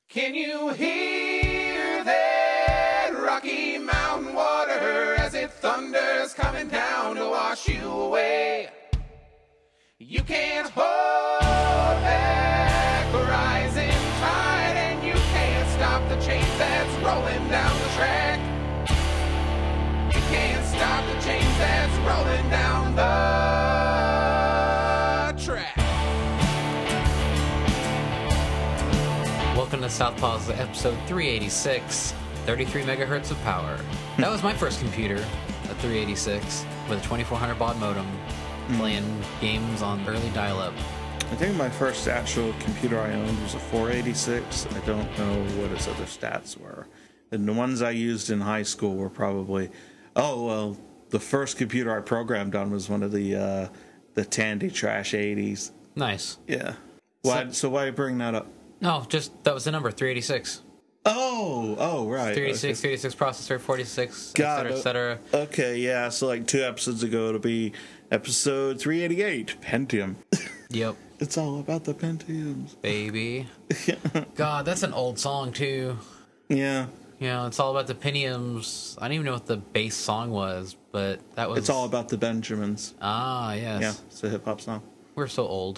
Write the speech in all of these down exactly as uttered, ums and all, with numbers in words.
Can you hear that Rocky Mountain water as it thunders coming down to wash you away? You can't hold back a rising tide, and you can't stop the change that's rolling down the track. You can't stop the change that's rolling down the track. Welcome to Southpaw's episode three eighty-six, thirty-three megahertz of power. That was my first computer, a three eighty-six, with a twenty-four hundred baud modem, playing games on early dial-up. I think my first actual computer I owned was a four eighty-six. I don't know what its other stats were. And the ones I used in high school were probably... Oh, well, the first computer I programmed on was one of the uh, the Tandy Trash eighties. Nice. Yeah. Why, So- so why bring that up? No, just, that was the number, three eighty-six. Oh, oh, right. three eighty-six, Okay. three eighty-six processor, forty-six, et Got cetera, it. et cetera. Okay, yeah, so like two episodes ago, it'll be episode three eighty-eight, Pentium. Yep, It's all about the Pentiums. baby. God, that's an old song, too. Yeah, You know, it's all about the Pentiums. I don't even know what the bass song was, but that was... it's all about the Benjamins. Ah, yes. Yeah, it's a hip-hop song. We're so old.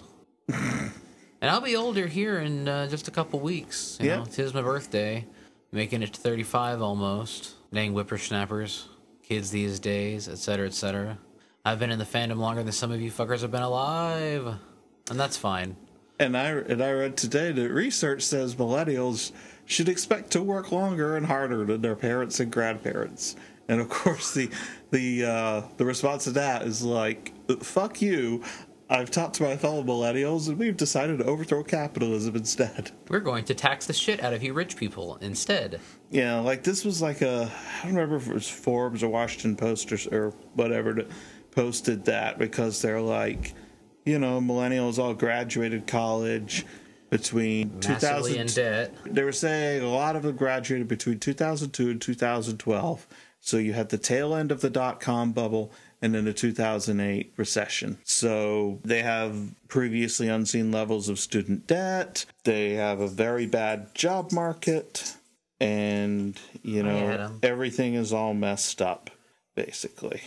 And I'll be older here in uh, just a couple weeks. You Yeah. know, 'tis my birthday. Making it to thirty-five almost. Dang whippersnappers. Kids these days, et cetera, et cetera. I've been in the fandom longer than some of you fuckers have been alive. And that's fine. And I and I read today that research says millennials should expect to work longer and harder than their parents and grandparents. And of course, the the uh, the response to that is like, "Fuck you! I've talked to my fellow millennials, and we've decided to overthrow capitalism instead." We're going to tax the shit out of you rich people instead. Yeah, like this was like a I don't remember if it was Forbes or Washington Post or, or whatever that posted that because they're like, you know, millennials all graduated college between two Massively thousand. in debt. They were saying a lot of them graduated between two thousand two and two thousand twelve. So you had the tail end of the dot-com bubble and then the two thousand eight recession. So they have previously unseen levels of student debt. They have a very bad job market. And, you Hi, know, Adam. everything is all messed up, basically.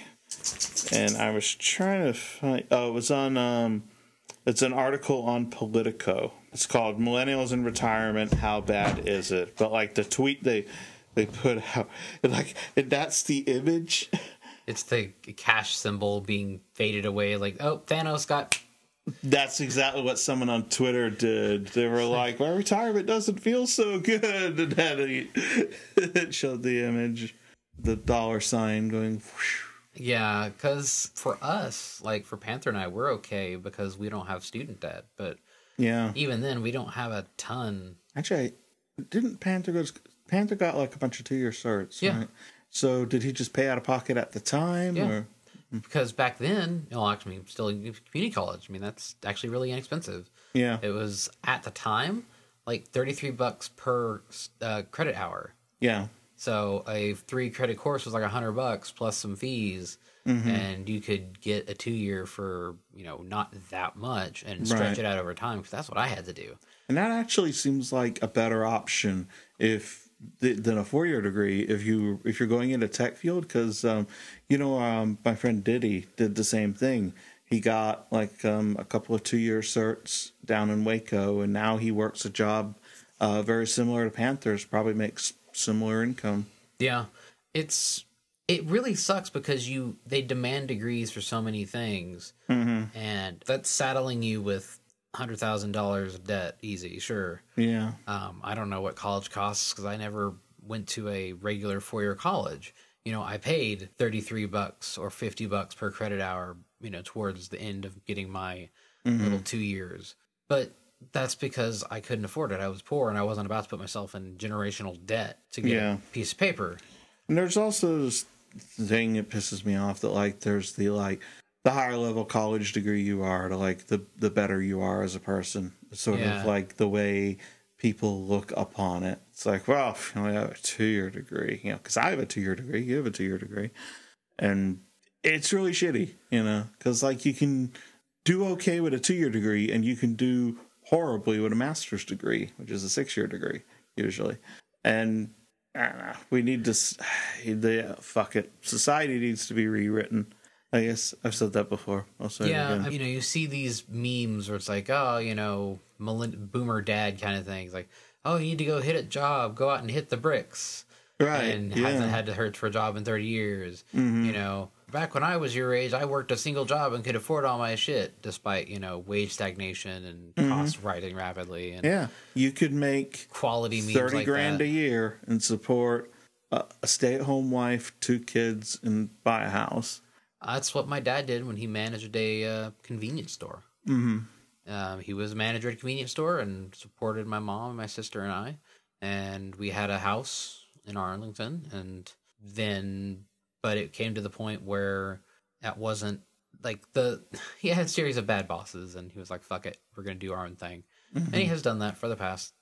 And I was trying to find... Oh, it was on... Um, it's an article on Politico. It's called Millennials in Retirement, How Bad Is It? But, like, the tweet they they put out... Like, and that's the image... It's the cash symbol being faded away. Like, oh, Thanos got... That's exactly what someone on Twitter did. They were like, my retirement doesn't feel so good. And then it, it showed the image, the dollar sign going... Whoosh. Yeah, because for us, like for Panther and I, we're okay because we don't have student debt. But Yeah. even then, we don't have a ton. Actually, didn't Panther go... Panther got like a bunch of two-year certs, Yeah. right? So did he just pay out of pocket at the time? Yeah. Or? Because back then, well, actually, still in community college. I mean, that's actually really inexpensive. Yeah. It was, at the time, like thirty-three bucks per uh, credit hour. Yeah. So a three credit course was like one hundred bucks plus some fees. And you could get a two-year for, you know, not that much and stretch Right. it out over time because that's what I had to do. And that actually seems like a better option if th- than a four-year degree if you if you're going into tech field because um, you know um, my friend Diddy did the same thing. He got like um, a couple of two-year certs down in Waco, and now he works a job uh, very similar to Panthers. Probably makes similar income. Yeah, it's it really sucks because you they demand degrees for so many things, Mm-hmm. and that's saddling you with hundred thousand dollars of debt. Easy, sure. Yeah. Um, I don't know what college costs because I never went to a regular four year college. You know, I paid thirty three bucks or fifty bucks per credit hour. You know, towards the end of getting my little two years, but that's because I couldn't afford it. I was poor and I wasn't about to put myself in generational debt to get Yeah. a piece of paper. And there's also this thing that pisses me off that like there's the like the higher level college degree you are to like the the better you are as a person. It's sort Yeah. of like the way people look upon it. It's like, well, you only have a two year degree, you know, because I have a two year degree, you have a two year degree, and it's really shitty, you know, because like you can do okay with a two year degree and you can do horribly with a master's degree, which is a six year degree. usually. And I don't know, we need to, s- the fuck it, society needs to be rewritten. I guess I've said that before. I'll say Yeah, it again. you know, you see these memes where it's like, oh, you know, millenn- boomer dad kind of things. Like, oh, you need to go hit a job, go out and hit the bricks. Right, And yeah. hasn't had to hurt for a job in thirty years. Mm-hmm. You know, back when I was your age, I worked a single job and could afford all my shit, despite, you know, wage stagnation and Mm-hmm. costs rising rapidly and Yeah, you could make quality memes thirty like grand that. a year and support a, a stay-at-home wife, two kids, and buy a house. That's what my dad did when he managed a uh, convenience store. Mm-hmm. Um, he was a manager at a convenience store and supported my mom, my sister, and I. And we had a house in Arlington. And then, but it came to the point where that wasn't like the, he had a series of bad bosses and he was like, fuck it, we're going to do our own thing. Mm-hmm. And he has done that for the past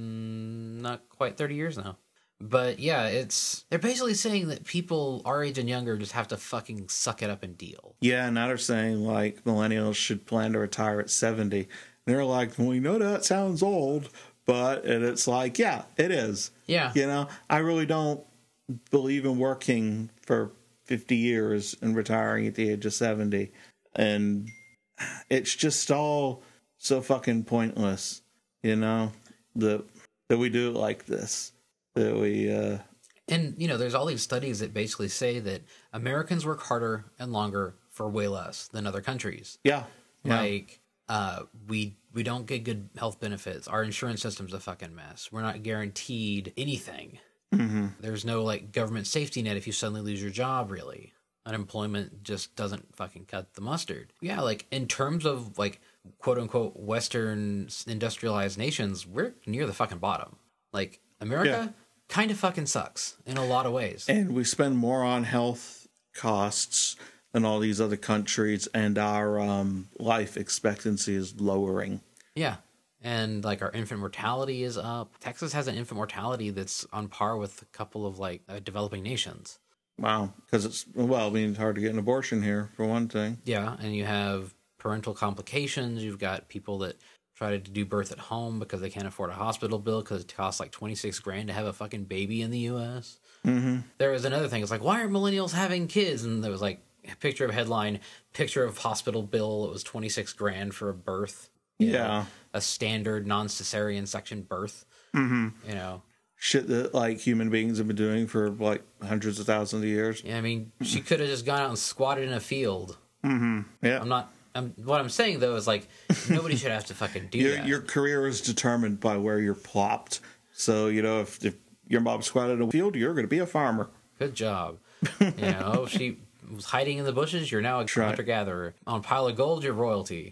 mm, not quite thirty years now. But yeah, it's they're basically saying that people our age and younger just have to fucking suck it up and deal. Yeah, now they're saying like millennials should plan to retire at seventy. And they're like, well, we know that sounds old, but and it's like, yeah, it is. Yeah. You know, I really don't believe in working for fifty years and retiring at the age of seventy. And it's just all so fucking pointless, you know, that that we do it like this. That we, uh, And, you know, there's all these studies that basically say that Americans work harder and longer for way less than other countries. yeah. yeah. Like, uh, we we don't get good health benefits. Our insurance system's a fucking mess. We're not guaranteed anything. Mm-hmm. There's no, like, government safety net if you suddenly lose your job, really. Unemployment just doesn't fucking cut the mustard. Yeah, like, in terms of, like, quote-unquote Western industrialized nations, we're near the fucking bottom. Like, America... Yeah. kind of fucking sucks in a lot of ways. And we spend more on health costs than all these other countries, and our um, life expectancy is lowering. Yeah. And like our infant mortality is up. Texas has an infant mortality that's on par with a couple of like uh, developing nations. Wow. Because it's, well, I mean, it's hard to get an abortion here, for one thing. Yeah. And you have parental complications. You've got people that try to do birth at home because they can't afford a hospital bill because it costs like twenty-six grand to have a fucking baby in the U S. Mm-hmm. There was another thing. It's like, why aren't millennials having kids? And there was like a picture of headline, picture of hospital bill. It was twenty-six grand for a birth. You Yeah. know, a standard non-cesarean section birth. Mm-hmm. You know. Shit that, like, human beings have been doing for, like, hundreds of thousands of years. Yeah, I mean, she could have just gone out and squatted in a field. Mm-hmm. Yeah. I'm not... I'm, what I'm saying, though, is, like, nobody should have to fucking do Your, that. your career is determined by where you're plopped. So, you know, if, if your mom squatted in a field, you're going to be a farmer. Good job. You know, she was hiding in the bushes, you're now a right. hunter-gatherer. On a pile of gold, you're royalty.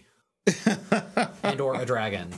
And or a dragon.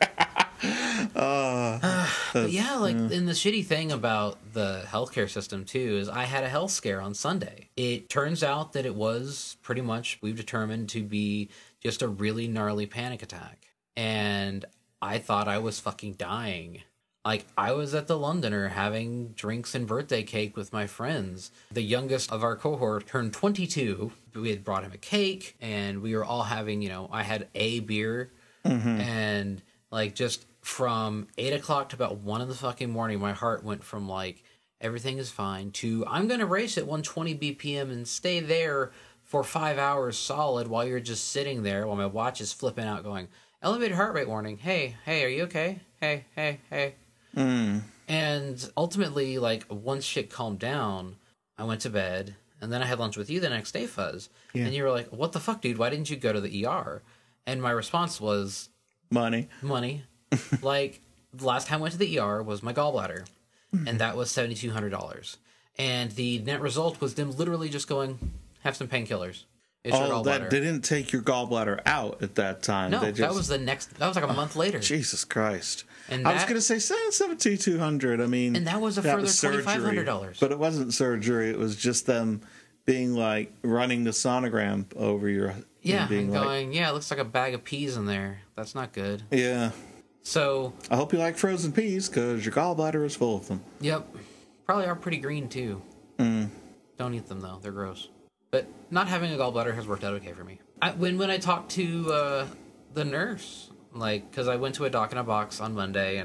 Uh, But yeah, like, and the shitty thing about the healthcare system, too, is I had a health scare on Sunday. It turns out that it was pretty much, we've determined, to be just a really gnarly panic attack. And I thought I was fucking dying. Like, I was at the Londoner having drinks and birthday cake with my friends. The youngest of our cohort turned twenty-two. We had brought him a cake, and we were all having, you know, I had a beer. Mm-hmm. And, like, just from eight o'clock to about one in the fucking morning, my heart went from, like, everything is fine to I'm going to race at one twenty B P M and stay there for five hours solid while you're just sitting there while my watch is flipping out going, elevated heart rate warning. Hey, hey, are you okay? Hey, hey, hey. mm. And ultimately, like, once shit calmed down, I went to bed, and then I had lunch with you the next day, Fuzz. Yeah. And you were like, what the fuck, dude? Why didn't you go to the E R? And my response was, Money. money. Like, the last time I went to the E R was my gallbladder, and that was seven thousand two hundred dollars. And the net result was them literally just going, have some painkillers. It's your Oh, gallbladder. that they didn't take your gallbladder out at that time. No, they just, that was the next, that was like a month later. Jesus Christ. And I was that- going to say seventeen two hundred. I mean, And that was a further was surgery, twenty-five hundred dollars. But it wasn't surgery. It was just them being like running the sonogram over your. Yeah, being and like, going, yeah, it looks like a bag of peas in there. That's not good. yeah. So, I hope you like frozen peas because your gallbladder is full of them. yep. Probably are pretty green, too. Mm. Don't eat them, though. They're gross. But not having a gallbladder has worked out okay for me. I, when, when I talked to uh, the nurse, like, because I went to a doc in a box on Monday, and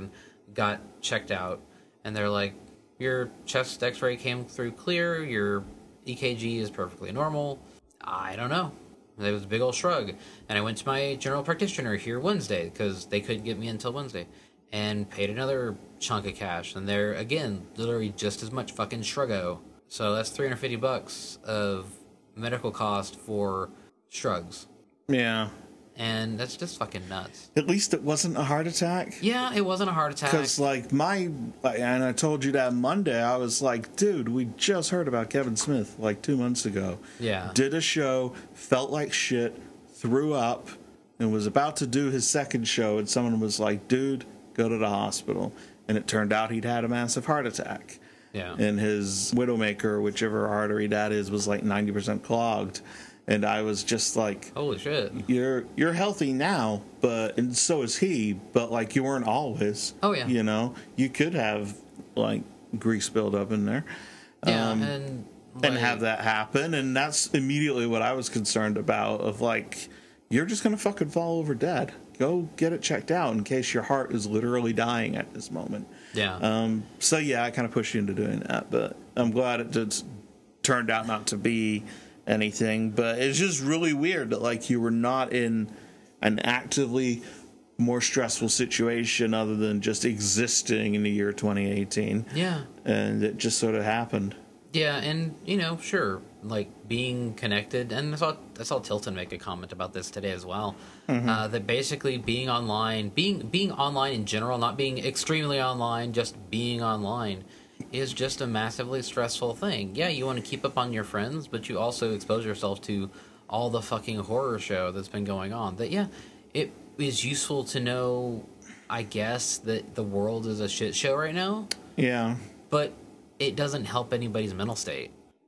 got checked out, and they're like, your chest x-ray came through clear, your E K G is perfectly normal. I don't know. It was a big old shrug. And I went to my general practitioner here Wednesday, because they couldn't get me until Wednesday, and paid another chunk of cash. And they're, again, literally just as much fucking shruggo. So that's three hundred fifty bucks of medical cost for shrugs. Yeah. And that's just fucking nuts. At least it wasn't a heart attack. Yeah, it wasn't a heart attack. Because, like, my... And I told you that Monday, I was like, dude, we just heard about Kevin Smith, like, two months ago. Yeah. Did a show, felt like shit, threw up, and was about to do his second show, and someone was like, dude, go to the hospital. And it turned out he'd had a massive heart attack. Yeah. And his Widowmaker, whichever artery that is, was like ninety percent clogged. And I was just like, holy shit. You're you're healthy now, but and so is he, but like you weren't always. Oh yeah. You know, you could have like grease build up in there. Yeah, um, and like, and have that happen, and that's immediately what I was concerned about, of like, you're just gonna fucking fall over dead. Go get it checked out in case your heart is literally dying at this moment. Yeah. Um, so yeah, I kind of pushed you into doing that, but I'm glad it just turned out not to be anything. But it's just really weird that like you were not in an actively more stressful situation other than just existing in the year twenty eighteen. Yeah. And it just sort of happened. Yeah, and, you know, sure, like, being connected, and I saw, I saw Tilton make a comment about this today as well, mm-hmm. uh, that basically being online, being being online in general, not being extremely online, just being online, is just a massively stressful thing. Yeah, you want to keep up on your friends, but you also expose yourself to all the fucking horror show that's been going on. That, yeah, it is useful to know, I guess, that the world is a shit show right now. Yeah. But it doesn't help anybody's mental state.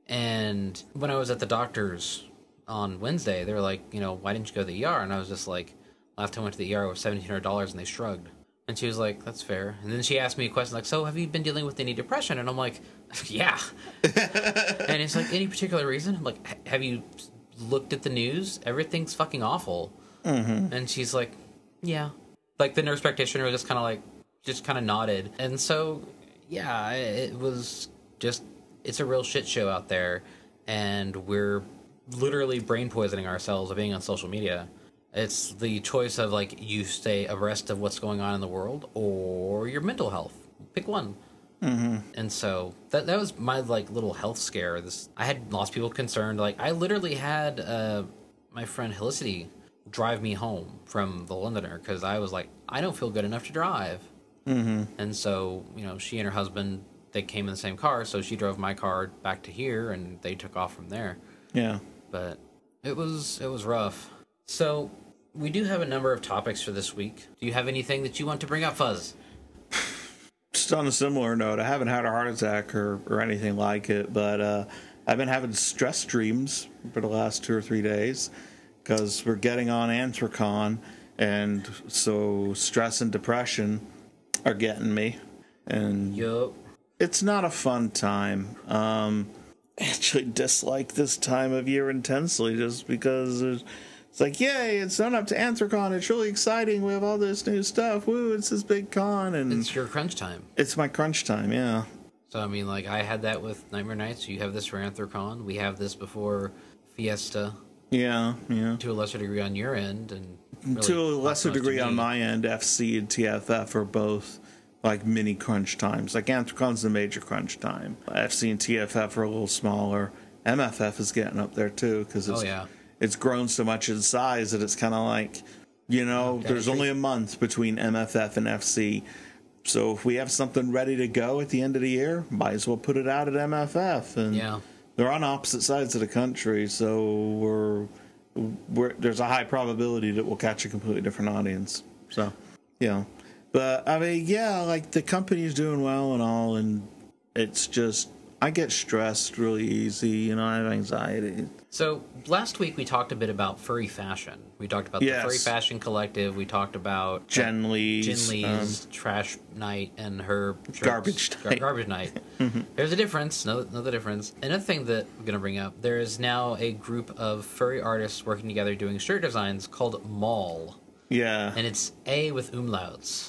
And when I was at the doctor's on Wednesday, they were like, you know, why didn't you go to the E R? And I was just like, last time I went to the E R was seventeen hundred dollars, and they shrugged. And she was like, that's fair. And then she asked me a question like, so have you been dealing with any depression? And I'm like, yeah. And it's like, any particular reason? I'm like, have you looked at the news? Everything's fucking awful. Mm-hmm. And she's like, yeah. Like, the nurse practitioner was just kind of like, just kind of nodded. And so, yeah, it was just, it's a real shit show out there. And we're literally brain poisoning ourselves by being on social media. It's the choice of, like, you stay abreast of what's going on in the world or your mental health. Pick one. Mm-hmm. And so that that was my, like, little health scare. This I had lost people concerned. Like, I literally had uh, my friend Helicity drive me home from the Londoner because I was like, I don't feel good enough to drive. Mm-hmm. And so, you know, she and her husband, they came in the same car, so she drove my car back to here, and they took off from there. Yeah. But it was it was rough. So we do have a number of topics for this week. Do you have anything that you want to bring up, Fuzz? Just on a similar note, I haven't had a heart attack or, or anything like it, but uh, I've been having stress dreams for the last two or three days because we're getting on Anthrocon, and so stress and depression are getting me. And Yup. it's not a fun time. Um, I actually dislike this time of year intensely just because there's... It's like, yay, it's done up to Anthrocon. It's really exciting. We have all this new stuff. Woo, it's this big con. And It's your crunch time. It's my crunch time, yeah. So, I mean, like, I had that with Nightmare Nights. You have this for Anthrocon. We have this before Fiesta. Yeah, yeah. To a lesser degree on your end. and really To a lesser not so much degree to on me. my end, F C and T F F are both like mini crunch times. Like Anthrocon's the major crunch time. F C and T F F are a little smaller. M F F is getting up there too because it's, Oh, yeah. it's grown so much in size that it's kind of like, you know, Okay. there's only a month between M F F and F C. So if we have something ready to go at the end of the year, might as well put it out at M F F. And Yeah. they're on opposite sides of the country, so we're, we're there's a high probability that we'll catch a completely different audience. So, yeah. But, I mean, yeah, like, the company's doing well and all, and it's just, I get stressed really easy, you know, I have anxiety. So, last week we talked a bit about furry fashion. We talked about Yes. the Furry Fashion Collective. We talked about Jen Lee's, Jen Lee's Trash Night and her shirts. Garbage Gar- Night. Garbage Night. There's a difference. Another, another difference. Another thing that I'm going to bring up, there is now a group of furry artists working together doing shirt designs called Mall. Yeah. And it's A with umlauts.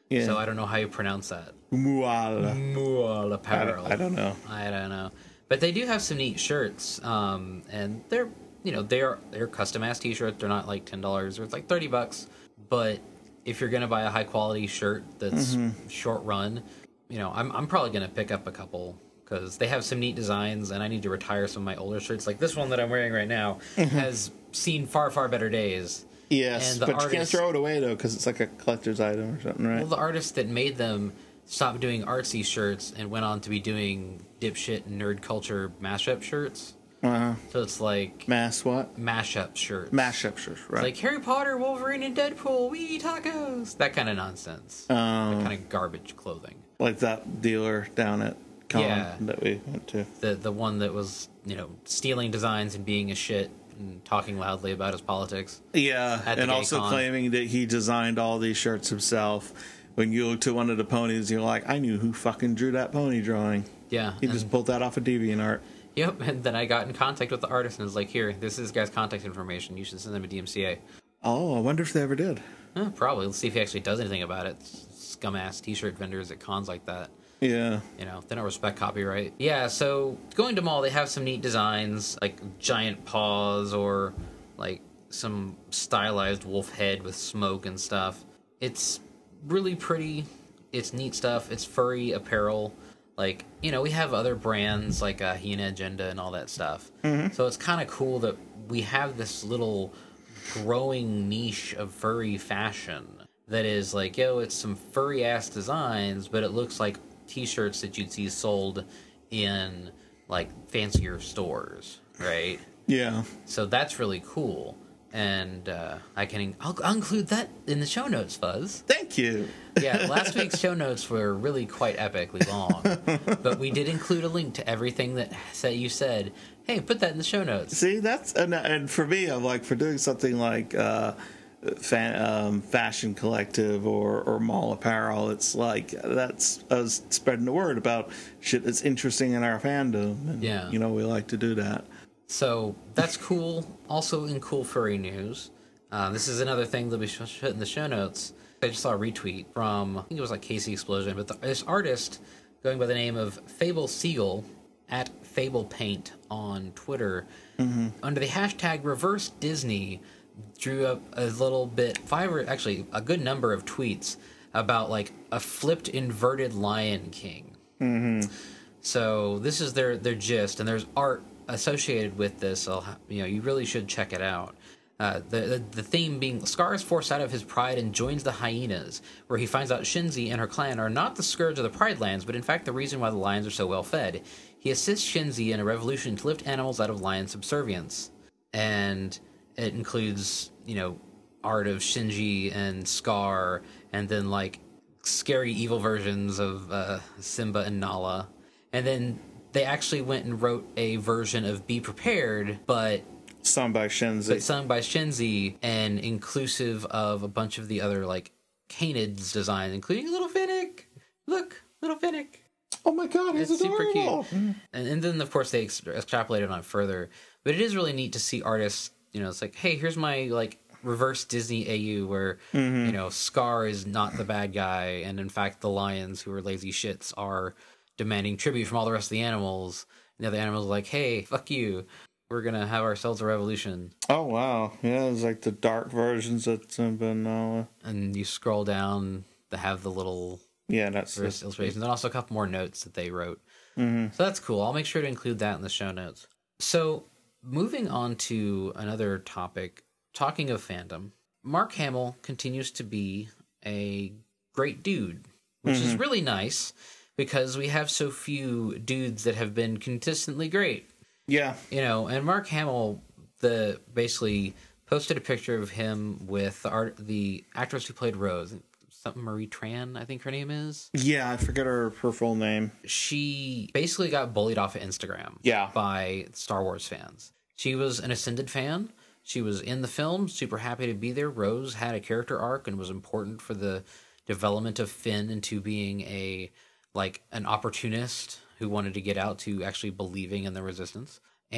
Yeah. So I don't know how you pronounce that. Mual. Mual I, Apparel. don't- I don't know. I don't know. But they do have some neat shirts. Um, and they're, you know, they're they're custom ass t-shirts. They're not like ten dollars or it's like thirty bucks. But if you're going to buy a high quality shirt that's Mm-hmm. short run, you know, I'm I'm probably going to pick up a couple because they have some neat designs and I need to retire some of my older shirts. Like this one that I'm wearing right now Mm-hmm. has seen far, far better days. Yes, And the but you can't artist- throw it away though because it's like a collector's item or something, right? Well, the artist that made them stopped doing artsy shirts and went on to be doing dipshit nerd culture mashup shirts. Uh-huh. So it's like Mass what? mashup shirts. Mashup shirts, right? Like Harry Potter, Wolverine, and Deadpool. We eat tacos. That kind of nonsense. Um, that kind of garbage clothing. like that dealer down at Con Yeah. that we went to. The the one that was, you know, stealing designs and being a shit and talking loudly about his politics. Yeah, At the and gay also con. claiming that he designed all these shirts himself. When you look to one of the ponies, you're like, I knew who fucking drew that pony drawing. Yeah. He and- just pulled that off of DeviantArt. Yep, and then I got in contact with the artist and was like, here, this is this guy's contact information. You should send them a D M C A. Oh, I wonder if they ever did. Eh, probably. Let's see if he actually does anything about it. Scum-ass t-shirt vendors at cons like that. Yeah. You know, they don't respect copyright. Yeah, so going to mall, they have some neat designs, like giant paws or like some stylized wolf head with smoke and stuff. It's really pretty. It's neat stuff. It's furry apparel. Like, you know, we have other brands like uh, Hyena Agenda and all that stuff. Mm-hmm. So it's kind of cool that we have this little growing niche of furry fashion that is like, yo, it's some furry ass designs, but it looks like t-shirts that you'd see sold in like fancier stores, right? Yeah. So that's really cool. And uh, I can I'll, I'll include that in the show notes, Fuzz. Thank you. Yeah, last week's show notes were really quite epically long, but we did include a link to everything that sa- you said. Hey, put that in the show notes. See, that's and, and for me, I'm like for doing something like uh, fan, um, fashion collective or or mall apparel. It's like that's us spreading the word about shit that's interesting in our fandom. And, Yeah. you know, we like to do that. So that's cool. Also in cool furry news, uh, this is another thing that we should put in the show notes. I just saw a retweet from, I think it was like Casey Explosion, but the, this artist going by the name of Fable Siegel at Fable Paint on Twitter, mm-hmm. under the hashtag Reverse Disney, drew up a little bit, five or actually a good number of tweets about like a flipped inverted Lion King. Mm-hmm. So this is their their gist, and there's art associated with this. I'll, ha- you know, you really should check it out. Uh, the, the the theme being Scar is forced out of his pride and joins the hyenas, where he finds out Shinzi and her clan are not the scourge of the Pride Lands, but in fact the reason why the lions are so well fed. He assists Shinzi in a revolution to lift animals out of lion subservience, and it includes, you know, art of Shinji and Scar, and then like scary evil versions of uh, Simba and Nala, and then they actually went and wrote a version of Be Prepared, but Sung by Shinzi. but sung by Shinzi and inclusive of a bunch of the other like Canids designs, including Little Finnick. Look, Little Finnick. Oh my god, he's It's super adorable. cute. And, and then of course they ex- extrapolated on it further. But it is really neat to see artists, you know, it's like, hey, here's my like reverse Disney A U where, Mm-hmm. you know, Scar is not the bad guy, and in fact the lions who are lazy shits are demanding tribute from all the rest of the animals. And the other animals are like, hey, fuck you. We're gonna have ourselves a revolution. Oh wow, yeah, it's like the dark versions of Simba and Nala. And you scroll down to have the little Yeah, that's verse the, illustrations, and also a couple more notes that they wrote. Mhm. So that's cool. I'll make sure to include that in the show notes. So moving on to another topic, talking of fandom, Mark Hamill continues to be a great dude, which is really nice because we have so few dudes that have been consistently great. yeah. You know, and Mark Hamill, the basically posted a picture of him with the art, the actress who played Rose, something Marie Tran, I think her name is. Yeah, I forget her, her full name. She basically got bullied off of Instagram Yeah. by Star Wars fans. She was an Ascended fan. She was in the film, super happy to be there. Rose had a character arc and was important for the development of Finn into being a like an opportunist who wanted to get out to actually believing in the resistance.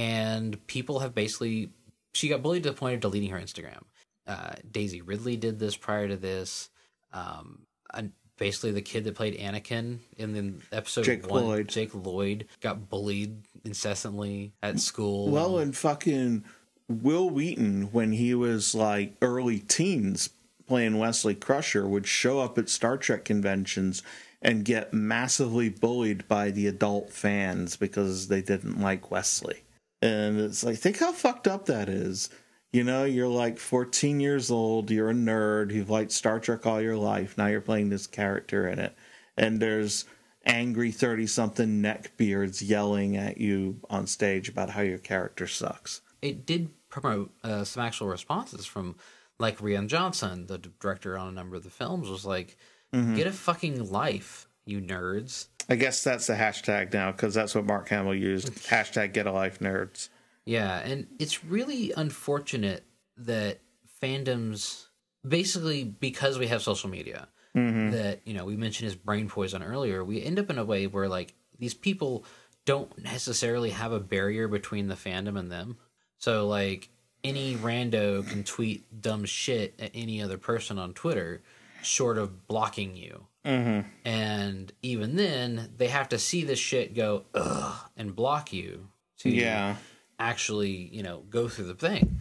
And people have basically, she got bullied to the point of deleting her Instagram. Uh, Daisy Ridley did this prior to this. Um, and basically the kid that played Anakin in the episode Jake one, Lloyd. Jake Lloyd, got bullied incessantly at school. Well, and fucking Will Wheaton, when he was like early teens playing Wesley Crusher, would show up at Star Trek conventions and get massively bullied by the adult fans because they didn't like Wesley. And it's like, think how fucked up that is. You know, you're like fourteen years old, you're a nerd, you've liked Star Trek all your life, now you're playing this character in it. And there's angry thirty-something neckbeards yelling at you on stage about how your character sucks. It did promote uh, some actual responses from, like, Rian Johnson, the director on a number of the films, was like, mm-hmm. get a fucking life, you nerds. I guess that's the hashtag now, because that's what Mark Hamill used. Hashtag get a life, nerds. Yeah, and it's really unfortunate that fandoms, basically because we have social media, mm-hmm. that, you know, we mentioned his brain poison earlier, we end up in a way where, like, these people don't necessarily have a barrier between the fandom and them. So, like, any rando can tweet dumb shit at any other person on Twitter, short of blocking you. Mm-hmm. And even then, they have to see this shit go, ugh, and block you to yeah. actually, you know, go through the thing.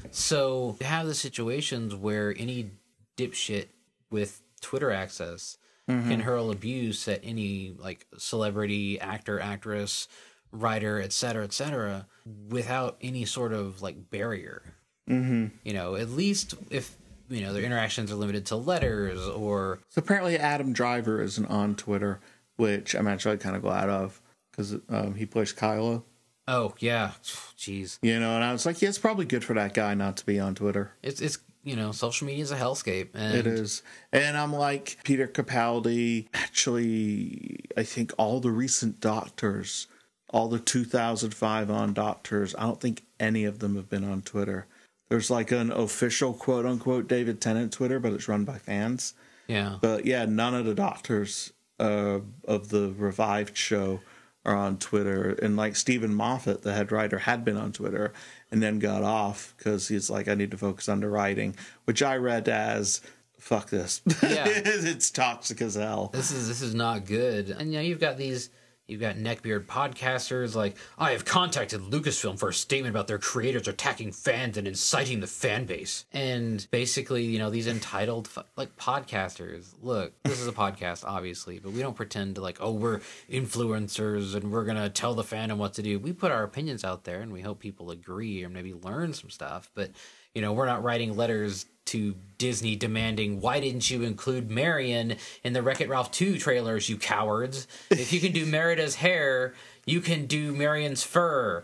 So, you have the situations where any dipshit with Twitter access mm-hmm. can hurl abuse at any, like, celebrity, actor, actress, writer, et cetera, et cetera, without any sort of, like, barrier. Mm-hmm. You know, at least if, you know, their interactions are limited to letters or... So apparently Adam Driver isn't on Twitter, which I'm actually kind of glad of, because um, he plays Kylo. Oh, yeah. Jeez. You know, and I was like, yeah, it's probably good for that guy not to be on Twitter. It's, it's you know, social media is a hellscape. And... It is. And I'm like, Peter Capaldi, actually, I think all the recent Doctors, all the two thousand five on Doctors, I don't think any of them have been on Twitter. There's like an official quote-unquote David Tennant Twitter, but it's run by fans. Yeah. But yeah, none of the Doctors uh, of the revived show are on Twitter. And like Stephen Moffat, the head writer, had been on Twitter and then got off because he's like, I need to focus on the writing, which I read as, fuck this. Yeah. It's toxic as hell. This is this is not good. And you know, you've got these... You've got neckbeard podcasters like, I have contacted Lucasfilm for a statement about their creators attacking fans and inciting the fan base. And basically, you know, these entitled, like, podcasters. Look, this is a podcast, obviously, but we don't pretend to, like, oh, we're influencers and we're going to tell the fandom what to do. We put our opinions out there and we hope people agree or maybe learn some stuff. But, you know, we're not writing letters to Disney demanding, why didn't you include Marion in the Wreck-It Ralph two trailers, you cowards? If you can do Merida's hair, you can do Marion's fur.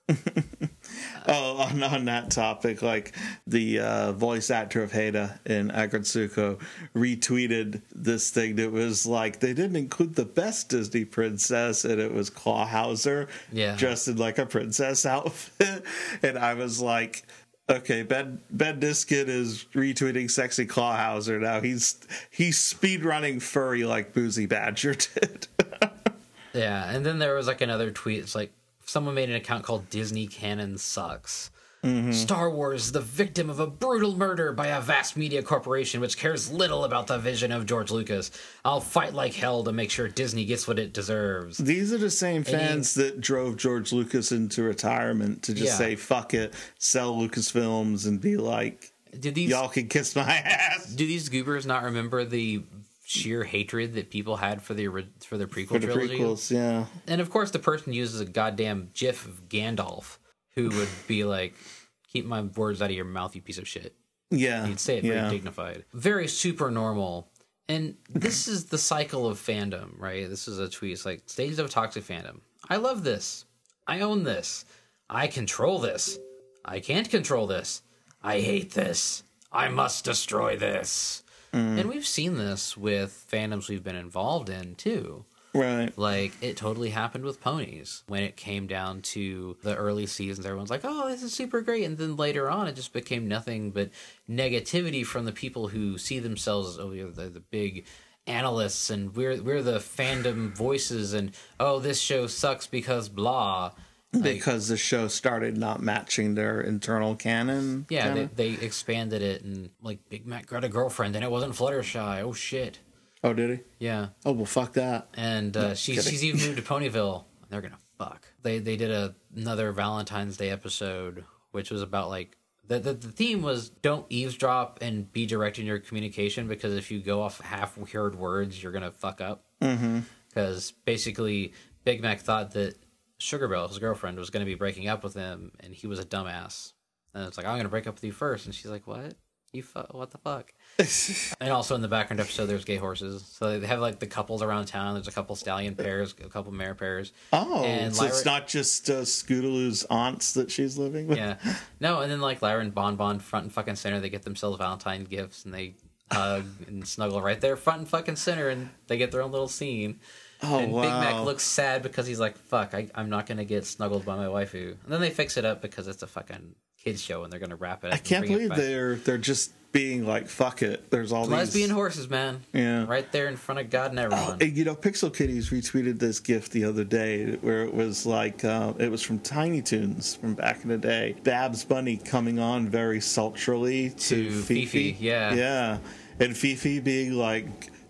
Oh, on, on that topic, like the uh, voice actor of Heda in Agretsuko retweeted this thing that was like, they didn't include the best Disney princess, and it was Clawhauser, yeah. dressed in like a princess outfit. And I was like, okay, Ben Ben Diskin is retweeting sexy Clawhauser now. He's he's speed running furry like Boozy Badger did. Yeah, and then there was like another tweet. It's like someone made an account called Disney Canon Sucks. Mm-hmm. Star Wars is the victim of a brutal murder by a vast media corporation which cares little about the vision of George Lucas. I'll fight like hell to make sure Disney gets what it deserves. These are the same fans he, that drove George Lucas into retirement to just yeah. say, fuck it, sell Lucasfilms and be like, did these, y'all can kiss my ass. Do these goobers not remember the sheer hatred that people had for the for the prequel for the trilogy? prequels, yeah. And of course the person uses a goddamn gif of Gandalf, who would be like, keep my words out of your mouth, you piece of shit. Yeah. He'd say it yeah. very dignified. Very super normal. And this is the cycle of fandom, right? This is a tweet. It's like, stages of toxic fandom. I love this. I own this. I control this. I can't control this. I hate this. I must destroy this. Mm. And we've seen this with fandoms we've been involved in, too. Right. Like, it totally happened with ponies. When it came down to the early seasons, everyone's like, oh, this is super great. And then later on, it just became nothing but negativity from the people who see themselves as, oh, you're the, the big analysts, and we're we're the fandom voices, and, oh, this show sucks because blah. Like, because the show started not matching their internal canon. Yeah, they, they expanded it, and, like, Big Mac got a girlfriend, and it wasn't Fluttershy. Oh, shit. Oh, did he? Yeah. Oh, well, fuck that. And uh, No, she, kidding. she's even moved to Ponyville. They're gonna fuck. They they did a, another Valentine's Day episode, which was about like the, the the theme was don't eavesdrop and be direct in your communication, because if you go off half heard words, you're gonna fuck up. Mm-hmm. Because basically, Big Mac thought that Sugar Belle, his girlfriend, was gonna be breaking up with him, and he was a dumbass. And it's like, I'm gonna break up with you first, and she's like, what? You fu- what the fuck? And also in the background episode, there's gay horses. So they have like the couples around town. There's a couple stallion pairs, a couple mare pairs. Oh, and so Lyra- it's not just uh, Scootaloo's aunts that she's living with? Yeah. No, and then like Lyra and Bon Bon front and fucking center, they get themselves Valentine gifts and they hug and snuggle right there front and fucking center, and they get their own little scene. Oh, and wow. Big Mac looks sad because he's like, fuck, I, I'm not going to get snuggled by my waifu. And then they fix it up because it's a fucking kids show and they're going to wrap it up. I can't and bring it believe back. they're they're just being like, fuck it. There's all Lesbian these... horses, man. Yeah. Right there in front of God and everyone. Oh, and, you know, Pixel Kitties retweeted this GIF the other day where it was like, uh, it was from Tiny Toons from back in the day. Babs Bunny coming on very sultrily to, To Fifi. Fifi, yeah. Yeah. And Fifi being like,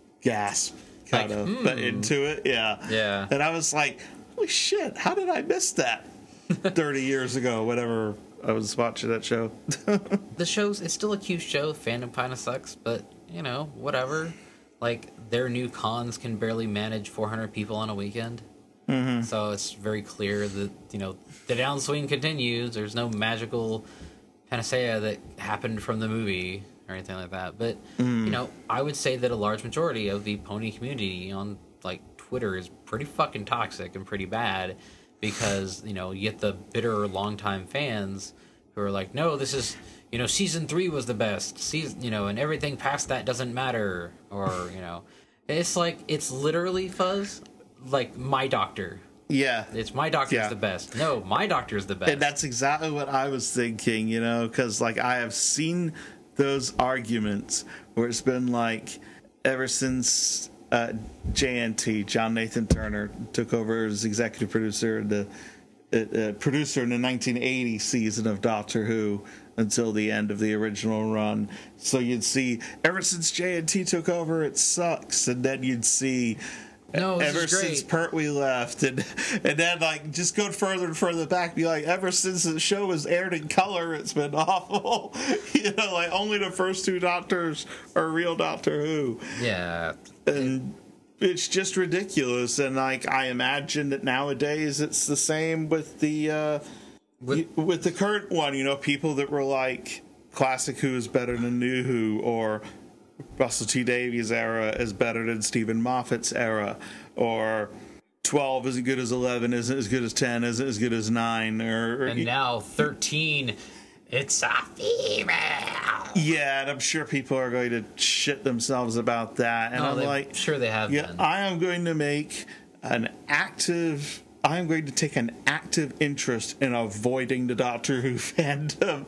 gasp, kind Like, of, hmm. but into it. Yeah. Yeah. And I was like, holy shit, how did I miss that thirty years ago, whatever I was watching that show? The show's, it's still a cute show. Fandom kind of sucks, but, you know, whatever. Like, their new cons can barely manage four hundred people on a weekend. Mm-hmm. So it's very clear that, you know, the downswing continues. There's no magical panacea that happened from the movie or anything like that. But, Mm. you know, I would say that a large majority of the pony community on, like, Twitter is pretty fucking toxic and pretty bad, because, you know, you get the bitter longtime fans who are like, no, this is, you know, season three was the best. Season, you know, and everything past that doesn't matter. Or, you know, it's like, it's literally, Fuzz, like My Doctor. Yeah. It's My Doctor's Yeah. the best. No, My Doctor's the best. And that's exactly what I was thinking, you know, because, like, I have seen those arguments where it's been like, ever since uh, J N T, John Nathan Turner, took over as executive producer, the uh, uh, producer in the nineteen eighty season of Doctor Who until the end of the original run. So you'd see, ever since J N T took over, it sucks. And then you'd see... No, this ever is great. since Pertwee left, and and then like just go further and further back, be like, ever since the show was aired in color, it's been awful. You know, like only the first two Doctors are real Doctor Who, Yeah. and it's just ridiculous. And like I imagine that nowadays it's the same with the uh, With- y- with the current one. You know, people that were like, classic Who is better than new Who, or Russell T Davies' era is better than Stephen Moffat's era, or twelve isn't good as eleven, isn't as good as ten, isn't as good as nine, or, or And now thirteen, it's a female. yeah, and I'm sure people are going to shit themselves about that. And No, I'm they- like, sure they have yeah, been. I am going to make an active. I am going to take an active interest in avoiding the Doctor Who fandom.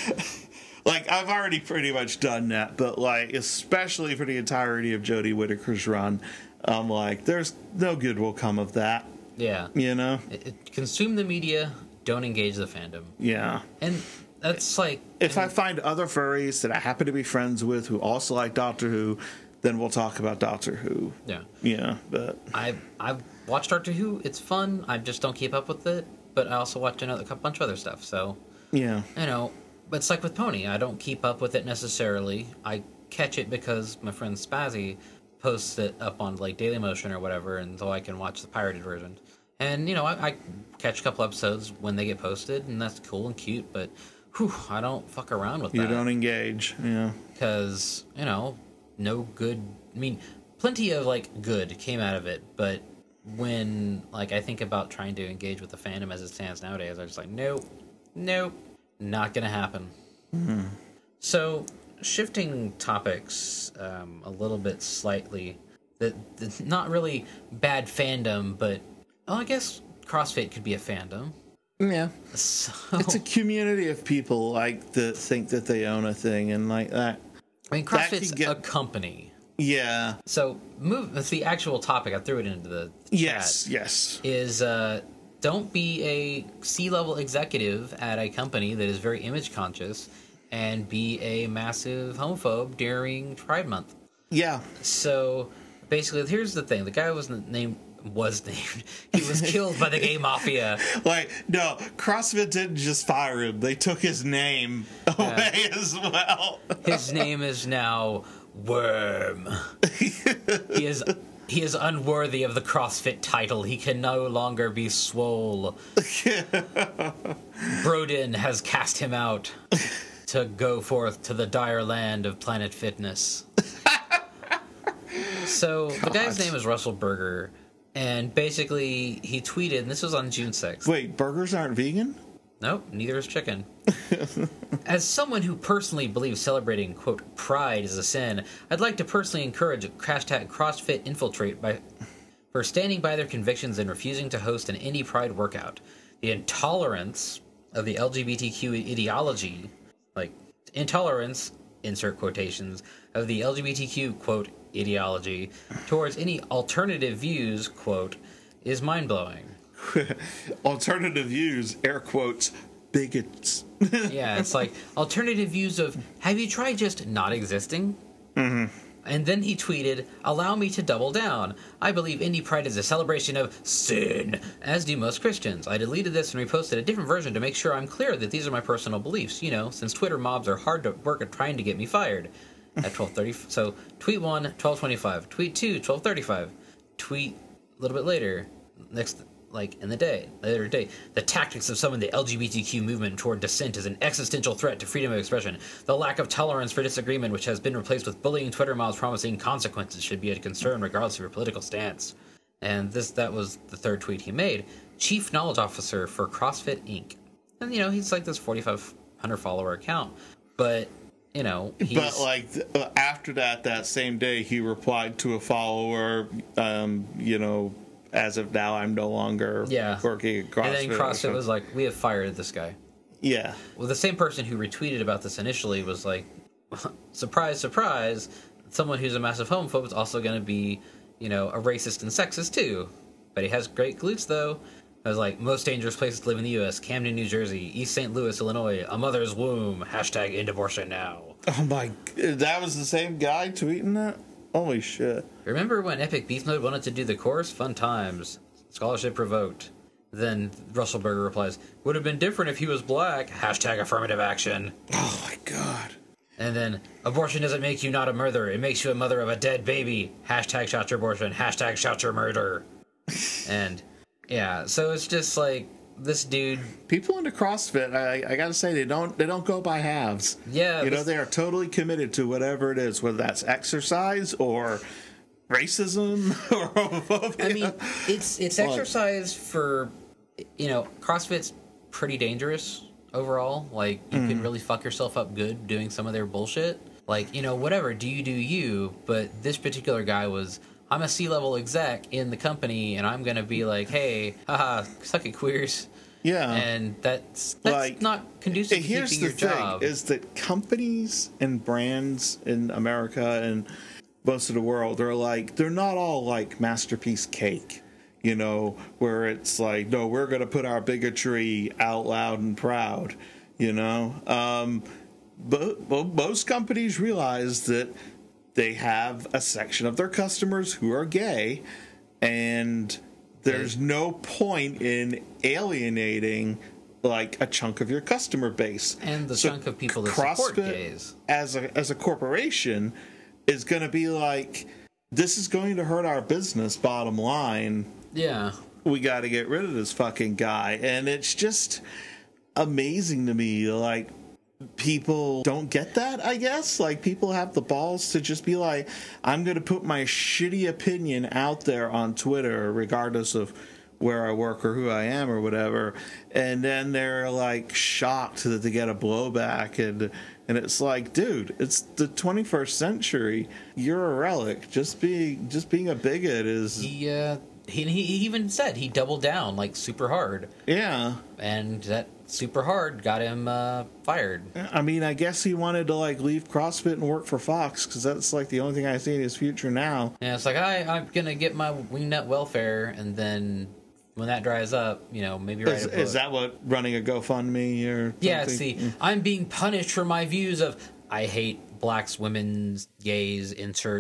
Like, I've already pretty much done that, but, like, especially for the entirety of Jodie Whittaker's run, I'm like, there's no good will come of that, Yeah. you know? It, it- consume the media, don't engage the fandom. Yeah. And that's like... If and- I find other furries that I happen to be friends with who also like Doctor Who, then we'll talk about Doctor Who. Yeah. Yeah, but... I I've watched Doctor Who. It's fun. I just don't keep up with it. But I also watch another a bunch of other stuff. So, Yeah. you know, but it's like with Pony. I don't keep up with it necessarily. I catch it because my friend Spazzy posts it up on like Dailymotion or whatever, and so I can watch the pirated version. And you know, I, I catch a couple episodes when they get posted, and that's cool and cute. But whew, I don't fuck around with You that. don't engage. Yeah. Because, you know, no good... I mean, plenty of, like, good came out of it, but when, like, I think about trying to engage with the fandom as it stands nowadays, I'm just like, nope, nope, not gonna happen. Mm-hmm. So, shifting topics um, a little bit slightly, that that's not really bad fandom, but, well, I guess CrossFit could be a fandom. Yeah. So, It's a community of people, like, that think that they own a thing and like that. I mean, that CrossFit's could get- a company. Yeah. So, move. That's the actual topic. I threw it into the Yes, chat. yes. Is uh, don't be a C-level executive at a company that is very image conscious and be a massive homophobe during Pride Month. Yeah. So, basically, here's the thing: the guy was named was named. He was killed by the gay mafia. Like, no, CrossFit didn't just fire him; they took his name away yeah. as well. His name is now Worm. he is he is unworthy of the CrossFit title. He can no longer be swole. Brodin has cast him out to go forth to the dire land of Planet Fitness. So God. The guy's name is Russell Berger, and basically he tweeted, and this was on June sixth. Wait, burgers aren't vegan? Nope, neither is chicken. As someone who personally believes celebrating, quote, pride is a sin, I'd like to personally encourage hashtag CrossFit Infiltrate by, for standing by their convictions and refusing to host an indie pride workout. The intolerance of the L G B T Q ideology, like, intolerance, insert quotations, of the L G B T Q, quote, ideology, towards any alternative views, quote, is mind-blowing. Alternative views, air quotes, bigots. Yeah, it's like alternative views of, have you tried just not existing? Mm-hmm. And then he tweeted, allow me to double down. I believe indie pride is a celebration of sin, as do most Christians. I deleted this and reposted a different version to make sure I'm clear that these are my personal beliefs, you know, since Twitter mobs are hard to work at trying to get me fired. At twelve thirty, so tweet one, twelve twenty-five, tweet two, twelve thirty-five, tweet a little bit later, next, like, in the day, later day, the tactics of some of the L G B T Q movement toward dissent is an existential threat to freedom of expression. The lack of tolerance for disagreement, which has been replaced with bullying Twitter mobs promising consequences, should be a concern regardless of your political stance. And this, that was the third tweet he made. Chief Knowledge Officer for CrossFit Incorporated. And, you know, he's like this forty-five hundred follower account. But, you know, he's... But, like, after that, that same day, he replied to a follower, um, you know... as of now, I'm no longer yeah. working at CrossFit. And then CrossFit was like, we have fired this guy. Yeah. Well, the same person who retweeted about this initially was like, surprise, surprise, someone who's a massive homophobe is also going to be, you know, a racist and sexist too. But he has great glutes, though. I was like, most dangerous places to live in the U S, Camden, New Jersey, East Saint Louis, Illinois, a mother's womb, hashtag end abortion now. Oh my, that was the same guy tweeting that? Holy shit. Remember when Epic Beast Mode wanted to do the course? Fun times. Scholarship revoked. Then Russell Berger replies, would have been different if he was black. Hashtag affirmative action. Oh my god. And then, abortion doesn't make you not a murderer. It makes you a mother of a dead baby. Hashtag shout your abortion. Hashtag shout your murder. And, yeah, so it's just like, this dude... People into CrossFit, I, I gotta say, they don't they don't go by halves. Yeah. You this... know, they are totally committed to whatever it is, whether that's exercise or racism or homophobia. I mean, it's it's Like, exercise for, you know, CrossFit's pretty dangerous overall. Like, you Mm. can really fuck yourself up good doing some of their bullshit. Like, you know, whatever, do you do you, but this particular guy was... I'm a C-level exec in the company, and I'm going to be like, hey, haha, suck it, queers. Yeah. And that's that's Like, not conducive to here's keeping the your thing, job. is that companies and brands in America and most of the world are like, they're not all like Masterpiece Cake, you know, where it's like, no, we're going to put our bigotry out loud and proud, you know. Um, but, but most companies realize that they have a section of their customers who are gay, and there's no point in alienating like a chunk of your customer base. And the So chunk of people that CrossFit, support gays. as a as a corporation, is going to be like, this is going to hurt our business. Bottom line, Yeah. we got to get rid of this fucking guy, and it's just amazing to me, like. People don't get that, I guess. Like, people have the balls to just be like, I'm going to put my shitty opinion out there on Twitter, regardless of where I work or who I am or whatever. And then they're, like, shocked that they get a blowback. And and it's like, dude, it's the twenty-first century. You're a relic. Just being, just being a bigot is... He, uh, he, he even said he doubled down, like, super hard. Yeah. And that super hard got him uh, fired. I mean, I guess he wanted to, like, leave CrossFit and work for Fox, because that's, like, the only thing I see in his future now. And it's like, I, I'm going to get my wingnut welfare, and then when that dries up, you know, maybe write Is, a book. is that what running a GoFundMe or something? Yeah, see, I'm being punished for my views of, I hate blacks, women's, gays, insert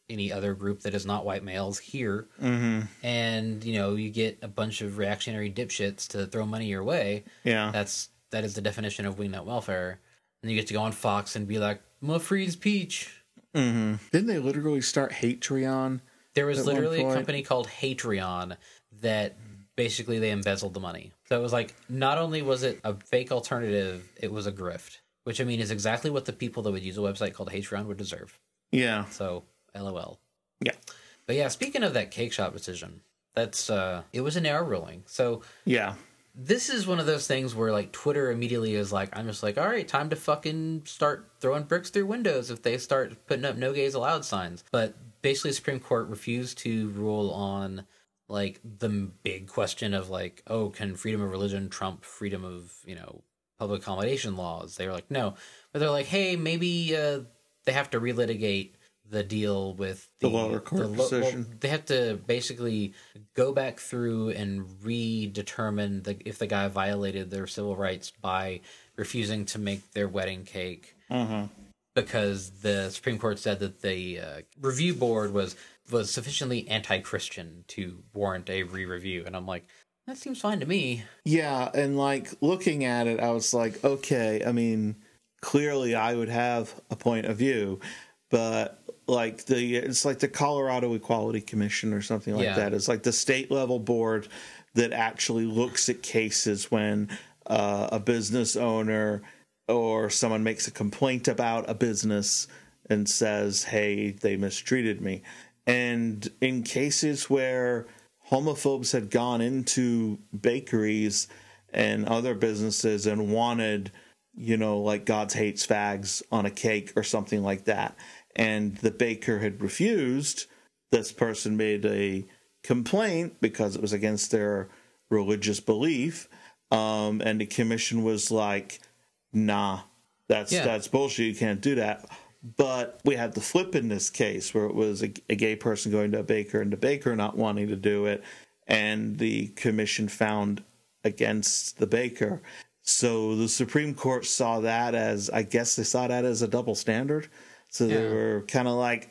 any other group that is not white males here. Mm-hmm. And, you know, you get a bunch of reactionary dipshits to throw money your way. Yeah. That's, that is the definition of wingnut welfare. And you get to go on Fox and be like, "Ma freeze peach." Mm-hmm. Didn't they literally start Hatreon? There was at literally one a point? company called Hatreon that basically they embezzled the money. So it was like, not only was it a fake alternative, it was a grift. Which, I mean, is exactly what the people that would use a website called Hatreon would deserve. Yeah. So, LOL. Yeah. But yeah, speaking of that cake shop decision, that's, uh, it was a narrow ruling. So, Yeah. this is one of those things where, like, Twitter immediately is like, I'm just like, all right, time to fucking start throwing bricks through windows if they start putting up no gays allowed signs. But basically, the Supreme Court refused to rule on, like, the big question of, like, oh, can freedom of religion trump freedom of, you know, public accommodation laws? They were like, no. But they're like, hey, maybe uh, they have to relitigate the deal with the, The lower court the lo- decision. well, they have to basically go back through and redetermine the, if the guy violated their civil rights by refusing to make their wedding cake. Uh-huh. Because the Supreme Court said that the uh, review board was was sufficiently anti-Christian to warrant a re-review. And I'm like, that seems fine to me. Yeah, and like looking at it, I was like, okay, I mean, clearly I would have a point of view, but like the it's like the Colorado Equality Commission or something like Yeah. that. It's like the state level board that actually looks at cases when uh, a business owner or someone makes a complaint about a business and says, hey, they mistreated me. And in cases where homophobes had gone into bakeries and other businesses and wanted, you know, like God's hates fags on a cake or something like that, and the baker had refused, this person made a complaint because it was against their religious belief, um, and the commission was like, nah, that's Yeah. that's bullshit, you can't do that. But we had the flip in this case where it was a, a gay person going to a baker and the baker not wanting to do it, and the commission found against the baker. So the Supreme Court saw that as, I guess they saw that as a double standard. So they Yeah. were kind of like,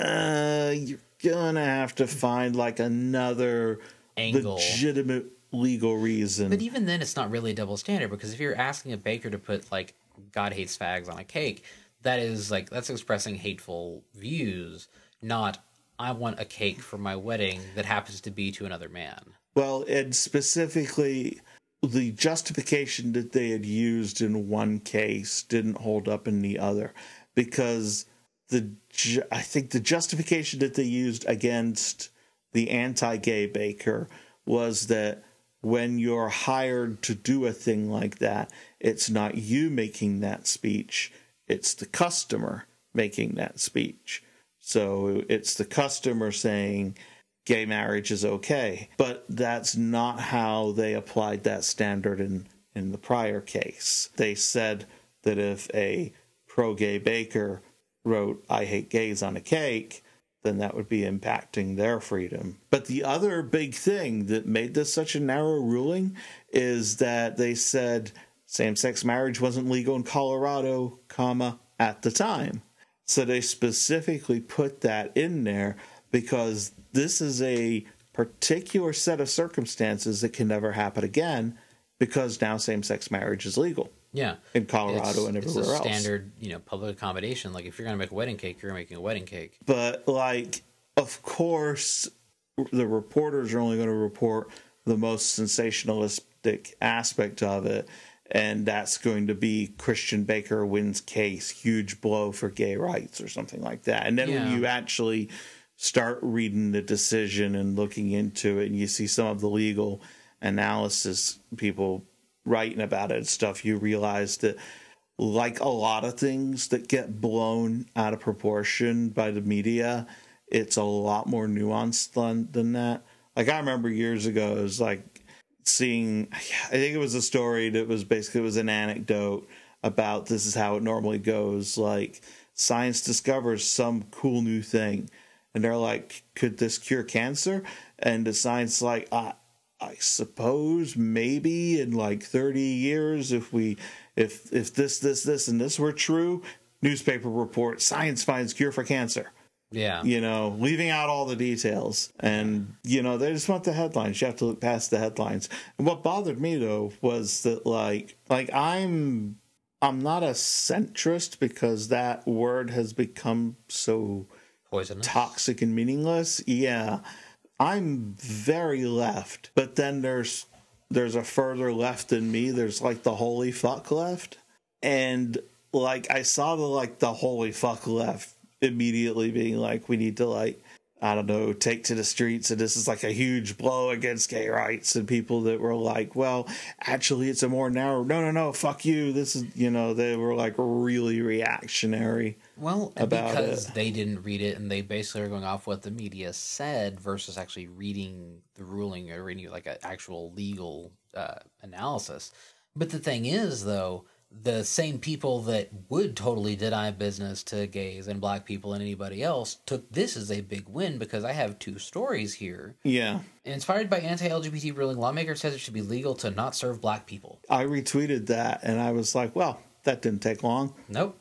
uh, you're gonna have to find like another Angle. legitimate legal reason. But even then, it's not really a double standard, because if you're asking a baker to put, like, God hates fags on a cake, that is, like, that's expressing hateful views, not, I want a cake for my wedding that happens to be to another man. Well, and specifically, the justification that they had used in one case didn't hold up in the other, because the ju- I think the justification that they used against the anti-gay baker was that when you're hired to do a thing like that, it's not you making that speech, it's the customer making that speech. So it's the customer saying gay marriage is okay. But that's not how they applied that standard in, in the prior case. They said that if a pro-gay baker wrote, I hate gays on a cake, then that would be impacting their freedom. But the other big thing that made this such a narrow ruling is that they said same-sex marriage wasn't legal in Colorado, comma, at the time. So they specifically put that in there because this is a particular set of circumstances that can never happen again, because now same-sex marriage is legal Yeah. in Colorado It's- and everywhere it's a else. standard, you know, public accommodation. Like, if you're going to make a wedding cake, you're making a wedding cake. But, like, of course, the reporters are only going to report the most sensationalistic aspect of it, and that's going to be Christian Baker wins case, huge blow for gay rights or something like that. And then Yeah. when you actually start reading the decision and looking into it, and you see some of the legal analysis people writing about it and stuff, you realize that, like a lot of things that get blown out of proportion by the media, it's a lot more nuanced than, than that. Like, I remember years ago, it was like seeing, I think it was a story that was basically, it was an anecdote about this is how it normally goes. Like, science discovers some cool new thing, and they're like, could this cure cancer? And the science like, I, I suppose maybe in like thirty years, if we, if if this, this, this, and this were true, newspaper report, science finds cure for cancer. Yeah. You know, leaving out all the details. And, you know, they just want the headlines. You have to look past the headlines. And what bothered me, though, was that, like, like I'm, I'm not a centrist because that word has become so Poisonous. toxic and meaningless. Yeah. I'm very left. But then there's, there's a further left in me. There's, like, the holy fuck left. And, like, I saw the, like, the holy fuck left immediately being like, we need to, like, I don't know, take to the streets, and this is like a huge blow against gay rights, and people that were like, well, actually it's a more narrow, no, no, no, fuck you, this is, you know, they were like really reactionary. Well, about because it. they didn't read it, and they basically are going off what the media said versus actually reading the ruling or reading like an actual legal uh, analysis. But the thing is, though, the same people that would totally deny business to gays and black people and anybody else took this as a big win, because I have two stories here. Yeah. Inspired by anti-L G B T ruling, lawmaker says it should be legal to not serve black people. I retweeted that, and I was like, well, that didn't take long. Nope.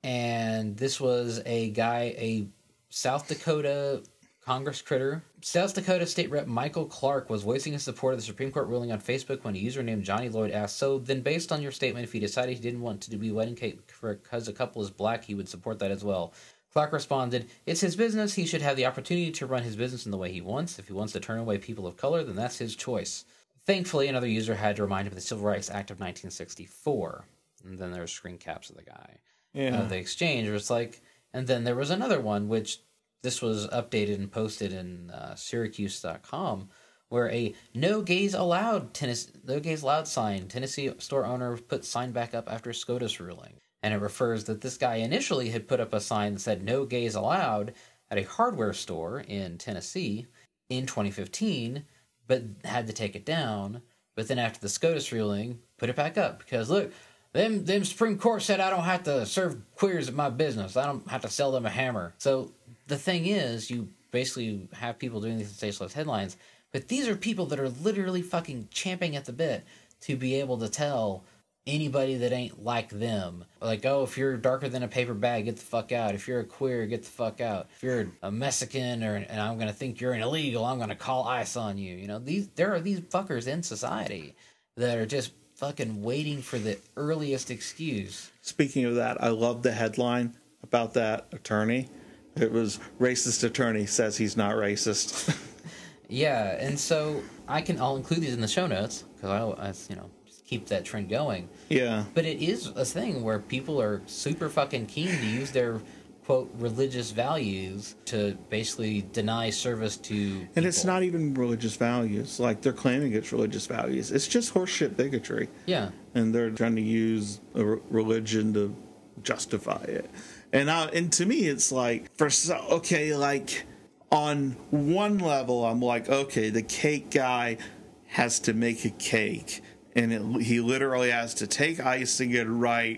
And this was a guy, a South Dakota Congress critter. South Dakota State Rep Michael Clark was voicing his support of the Supreme Court ruling on Facebook when a user named Johnny Lloyd asked, so then based on your statement, if he decided he didn't want to be wedding cake because a couple is black, he would support that as well. Clark responded, it's his business. He should have the opportunity to run his business in the way he wants. If he wants to turn away people of color, then that's his choice. Thankfully, another user had to remind him of the Civil Rights Act of nineteen sixty-four. And then there's screen caps of the guy. Yeah. Uh, the exchange was like, and then there was another one, which this was updated and posted in uh, Syracuse dot com, where a no gays allowed Tennessee, no gays allowed sign, Tennessee store owner put sign back up after SCOTUS ruling. And it refers that this guy initially had put up a sign that said no gays allowed at a hardware store in Tennessee in twenty fifteen, but had to take it down. But then after the SCOTUS ruling, put it back up because look, them them Supreme Court said I don't have to serve queers at my business. I don't have to sell them a hammer. So the thing is, you basically have people doing these sensationalist headlines, but these are people that are literally fucking champing at the bit to be able to tell anybody that ain't like them. Like, oh, if you're darker than a paper bag, get the fuck out. If you're a queer, get the fuck out. If you're a Mexican or and I'm going to think you're an illegal, I'm going to call ICE on you. You know, these there are these fuckers in society that are just fucking waiting for the earliest excuse. Speaking of that, I love the headline about that attorney. It was racist attorney says he's not racist. Yeah, and so I can I'll include these in the show notes because I, I you know just keep that trend going. Yeah, but it is a thing where people are super fucking keen to use their quote religious values to basically deny service to people. And it's not even religious values. Like they're claiming it's religious values. It's just horseshit bigotry. Yeah, and they're trying to use a r- religion to justify it. And uh, and to me, it's like, for so, okay, like, on one level, I'm like, okay, the cake guy has to make a cake, and it, he literally has to take icing and write,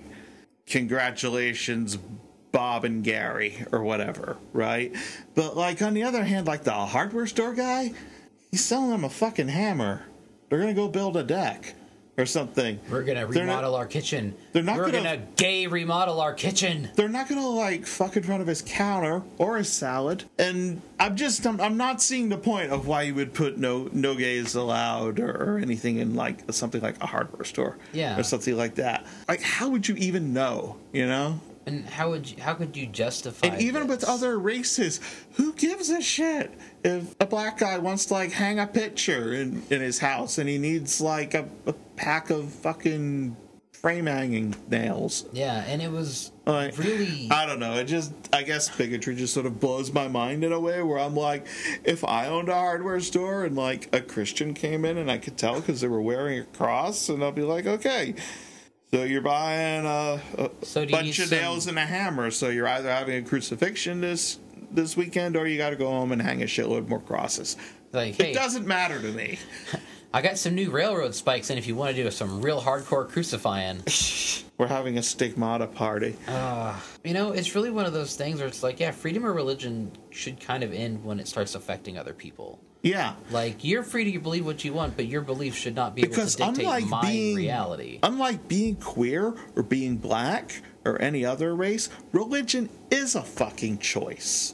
congratulations, Bob and Gary, or whatever, right? But, like, on the other hand, like, the hardware store guy, he's selling them a fucking hammer. They're gonna go build a deck. Or something. We're gonna remodel not, our kitchen. They're not We're gonna, gonna gay remodel our kitchen. They're not gonna like fuck in front of his counter or his salad. And I'm just I'm, I'm not seeing the point of why you would put no no gays allowed or, or anything in like something like a hardware store. Yeah. Or something like that. Like how would you even know? You know? And how would you, how could you justify? And even this? with other races, who gives a shit if a black guy wants to like hang a picture in, in his house and he needs like a, a pack of fucking frame hanging nails? Yeah, and it was like, really, I don't know. It just, I guess bigotry just sort of blows my mind in a way where I'm like, if I owned a hardware store and like a Christian came in and I could tell because they were wearing a cross, and I'll be like, okay. So you're buying a, a so bunch of some... nails and a hammer. So you're either having a crucifixion this this weekend, or you got to go home and hang a shitload more crosses. Like, hey, it doesn't matter to me. I got some new railroad spikes, and if you want to do some real hardcore crucifying, we're having a stigmata party. Uh, you know, it's really one of those things where it's like, yeah, freedom of religion should kind of end when it starts affecting other people. Yeah. Like, you're free to believe what you want, but your beliefs should not be because able to dictate unlike my being, reality. Unlike being queer or being black or any other race, religion is a fucking choice.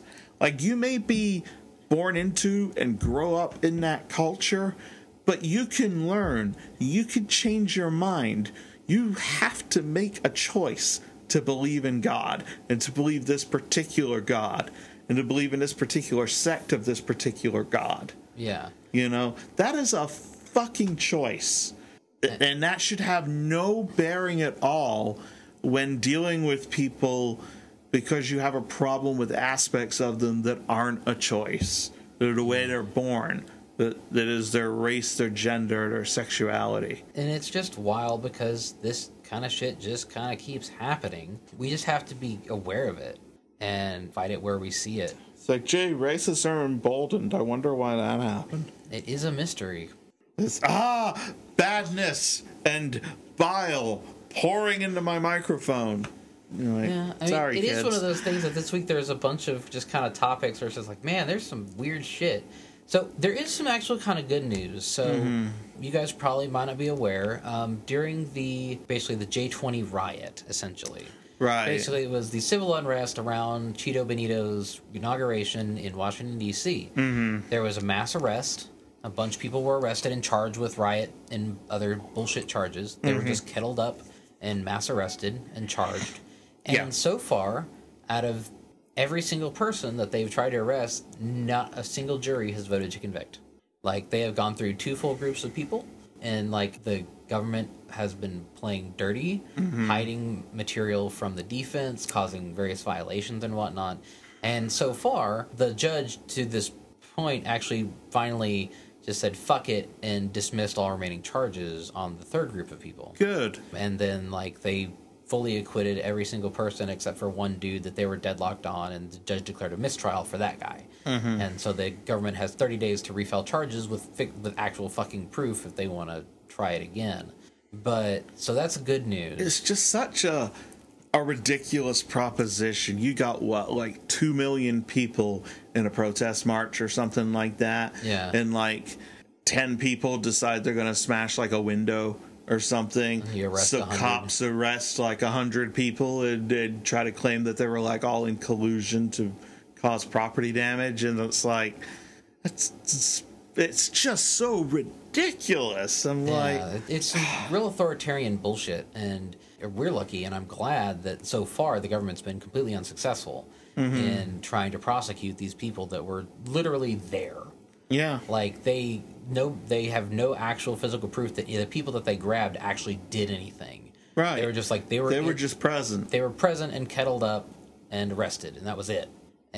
Like, you may be born into and grow up in that culture, but you can learn. You can change your mind. You have to make a choice to believe in God and to believe this particular God and to believe in this particular sect of this particular God. Yeah. You know, that is a fucking choice. And that should have no bearing at all when dealing with people because you have a problem with aspects of them that aren't a choice. They're the way they're born. That, that is their race, their gender, their sexuality. And it's just wild because this kind of shit just kind of keeps happening. We just have to be aware of it and fight it where we see it. It's like, gee, racists are emboldened. I wonder why that happened. It is a mystery. It's, ah, badness and bile pouring into my microphone. You're like, Yeah, I mean, sorry, it kids. is one of those things that this week there's a bunch of just kind of topics where it's just like, man, there's some weird shit. So there is some actual kind of good news. So mm-hmm. you guys probably might not be aware. Um, during the basically the J twenty riot, essentially, right? Basically, it was the civil unrest around Cheeto Benito's inauguration in Washington D C. Mm-hmm. There was a mass arrest. A bunch of people were arrested and charged with riot and other bullshit charges. They mm-hmm. were just kettled up and mass arrested and charged. And yeah. so far, out of every single person that they've tried to arrest, not a single jury has voted to convict. Like, they have gone through two full groups of people, and, like, the government has been playing dirty, mm-hmm. hiding material from the defense, causing various violations and whatnot. And so far, the judge, to this point, actually finally just said, fuck it, and dismissed all remaining charges on the third group of people. Good. And then, like, they fully acquitted every single person except for one dude that they were deadlocked on, and the judge declared a mistrial for that guy. Mm-hmm. And so the government has thirty days to refile charges with with actual fucking proof if they want to try it again. But so that's good news. It's just such a a ridiculous proposition. You got what, like two million people in a protest march or something like that. Yeah. And like ten people decide they're going to smash like a window or something. So cops arrest like a hundred people and, and try to claim that they were like all in collusion to cause property damage, and it's like it's it's, it's just so ridiculous. I'm yeah, like, it's some real authoritarian bullshit, and we're lucky, and I'm glad that so far the government's been completely unsuccessful mm-hmm. in trying to prosecute these people that were literally there. Yeah, like they no, they have no actual physical proof that the people that they grabbed actually did anything. Right. They were just like they were. They were in, just present. They were present and kettled up and arrested, and that was it.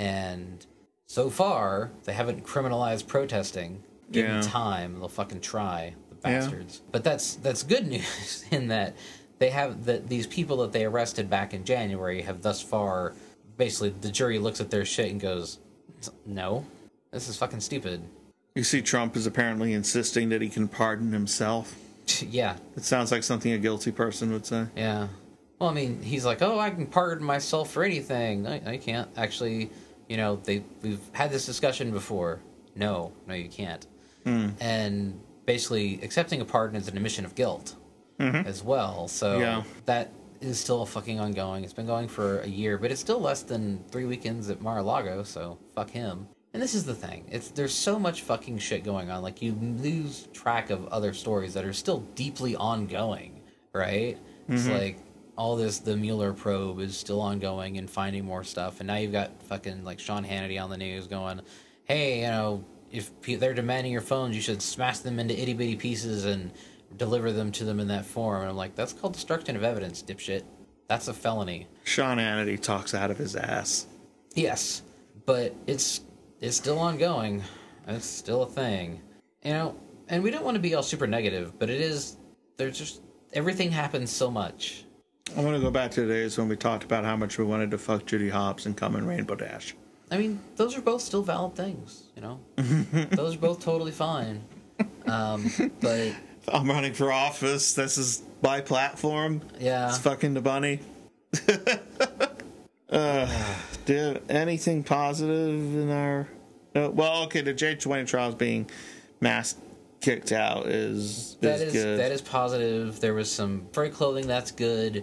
And so far, they haven't criminalized protesting. Give them yeah. time; they'll fucking try, the bastards. Yeah. But that's that's good news in that they have that these people that they arrested back in January have thus far, basically, the jury looks at their shit and goes, "No, this is fucking stupid." You see, Trump is apparently insisting that he can pardon himself. Yeah. It sounds like something a guilty person would say. Yeah. Well, I mean, he's like, oh, I can pardon myself for anything. I, I can't. Actually, you know, they we've had this discussion before. No, no, you can't. Mm. And basically, accepting a pardon is an admission of guilt mm-hmm. as well. So yeah. that is still fucking ongoing. It's been going for a year, but it's still less than three weekends at Mar-a-Lago, so fuck him. And this is the thing. It's there's so much fucking shit going on. Like, you lose track of other stories that are still deeply ongoing, right? Mm-hmm. It's like all this, the Mueller probe is still ongoing and finding more stuff. And now you've got fucking, like, Sean Hannity on the news going, hey, you know, if they're demanding your phones, you should smash them into itty-bitty pieces and deliver them to them in that form. And I'm like, that's called destruction of evidence, dipshit. That's a felony. Sean Hannity talks out of his ass. Yes, but it's... It's still ongoing. It's still a thing. You know, and we don't want to be all super negative, but it is, there's just, everything happens so much. I want to go back to the days when we talked about how much we wanted to fuck Judy Hopps and come in Rainbow Dash. I mean, those are both still valid things, you know? Those are both totally fine. Um, but... I'm running for office. This is my platform. Yeah. It's fucking the bunny. Uh, do you have anything positive in our... No, well, okay, the J twenty trials being mass kicked out is, is that is good. That is positive. There was some furry clothing, that's good.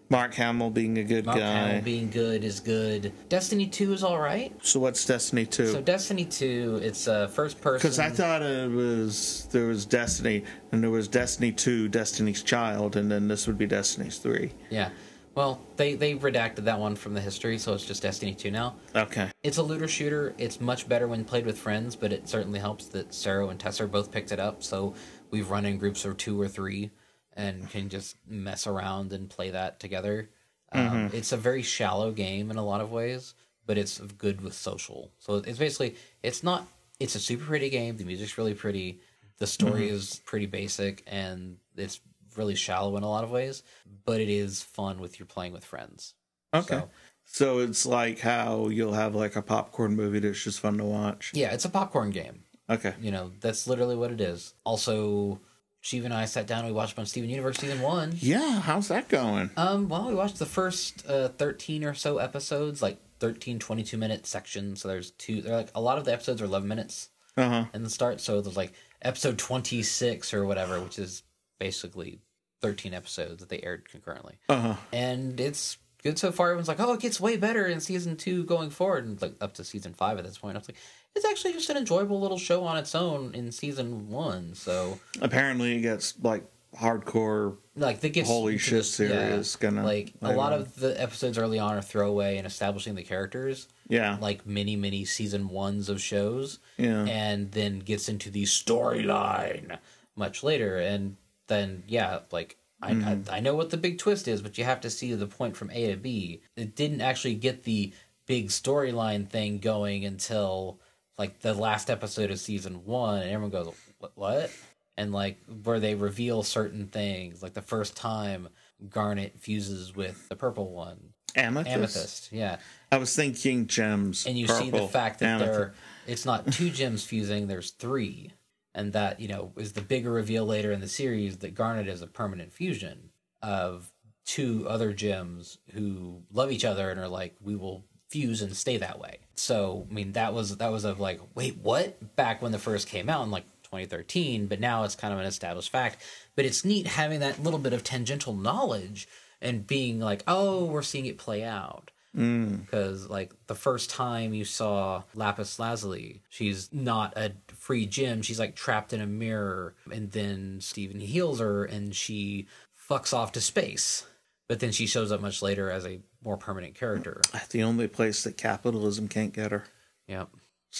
Mark Hamill being a good Mark guy. Hamill being good is good. Destiny two is all right. So what's Destiny two? So Destiny two, it's a first person. Because I thought it was there was Destiny, and there was Destiny two, Destiny's Child, and then this would be Destiny's three. Yeah. Well, they, they redacted that one from the history, so it's just Destiny two now. Okay. It's a looter shooter. It's much better when played with friends, but it certainly helps that Sarah and Tessa both picked it up, so we've run in groups of two or three and can just mess around and play that together. Um, mm-hmm. It's a very shallow game in a lot of ways, but it's good with social. So it's basically, it's not, it's a super pretty game. The music's really pretty. The story mm-hmm. is pretty basic, and it's really shallow in a lot of ways, but it is fun with you're playing with friends. Okay. So, so it's like how you'll have like a popcorn movie that's just fun to watch. Yeah, it's a popcorn game. Okay. You know, that's literally what it is. Also, Steve and I sat down and we watched on Steven Universe season one. Yeah, how's that going? Um, well, we watched the first uh, thirteen or so episodes, like thirteen twenty-two minute sections. So there's two, they're like, a lot of the episodes are eleven minutes uh-huh. in the start. So there's like episode twenty-six or whatever, which is basically thirteen episodes that they aired concurrently. Uh-huh. And it's good so far. Everyone's like, oh, it gets way better in season two going forward. And like up to season five at this point. I was like, it's actually just an enjoyable little show on its own in season one. So apparently it gets like hardcore, like the gets holy shit just, serious yeah, gonna like a lot of the episodes early on are throwaway and establishing the characters. Yeah, like many many season ones of shows. Yeah, and then gets into the storyline much later, and then yeah, like. I, mm-hmm. I I know what the big twist is, but you have to see the point from A to B. It didn't actually get the big storyline thing going until like the last episode of season one, and everyone goes, "What?" what? And like where they reveal certain things, like the first time Garnet fuses with the purple one, Amethyst. Amethyst, yeah. I was thinking gems, and you purple, see the fact that amethyst. there, it's not two gems fusing, there's three. And that, you know, is the bigger reveal later in the series that Garnet is a permanent fusion of two other gems who love each other and are like, we will fuse and stay that way. So, I mean, that was that was of like, wait, what? Back when the first came out in like twenty thirteen, but now it's kind of an established fact. But it's neat having that little bit of tangential knowledge and being like, oh, we're seeing it play out. Because, mm. like, the first time you saw Lapis Lazuli, she's not a free gem. She's, like, trapped in a mirror. And then Steven heals her, and she fucks off to space. But then she shows up much later as a more permanent character. The only place that capitalism can't get her. Yep.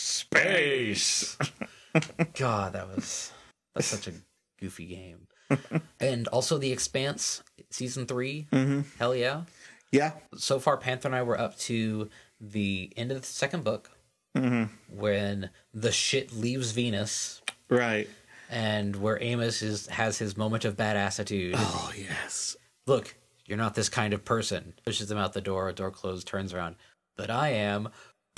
Space! God, that was... That's such a goofy game. And also The Expanse, Season three. Mm-hmm. Hell yeah. Yeah. So far, Panther and I were up to the end of the second book, mm-hmm. when the shit leaves Venus. Right. And where Amos is has his moment of badassitude. Oh, yes. Look, you're not this kind of person. Pushes them out the door, door closed, turns around. But I am.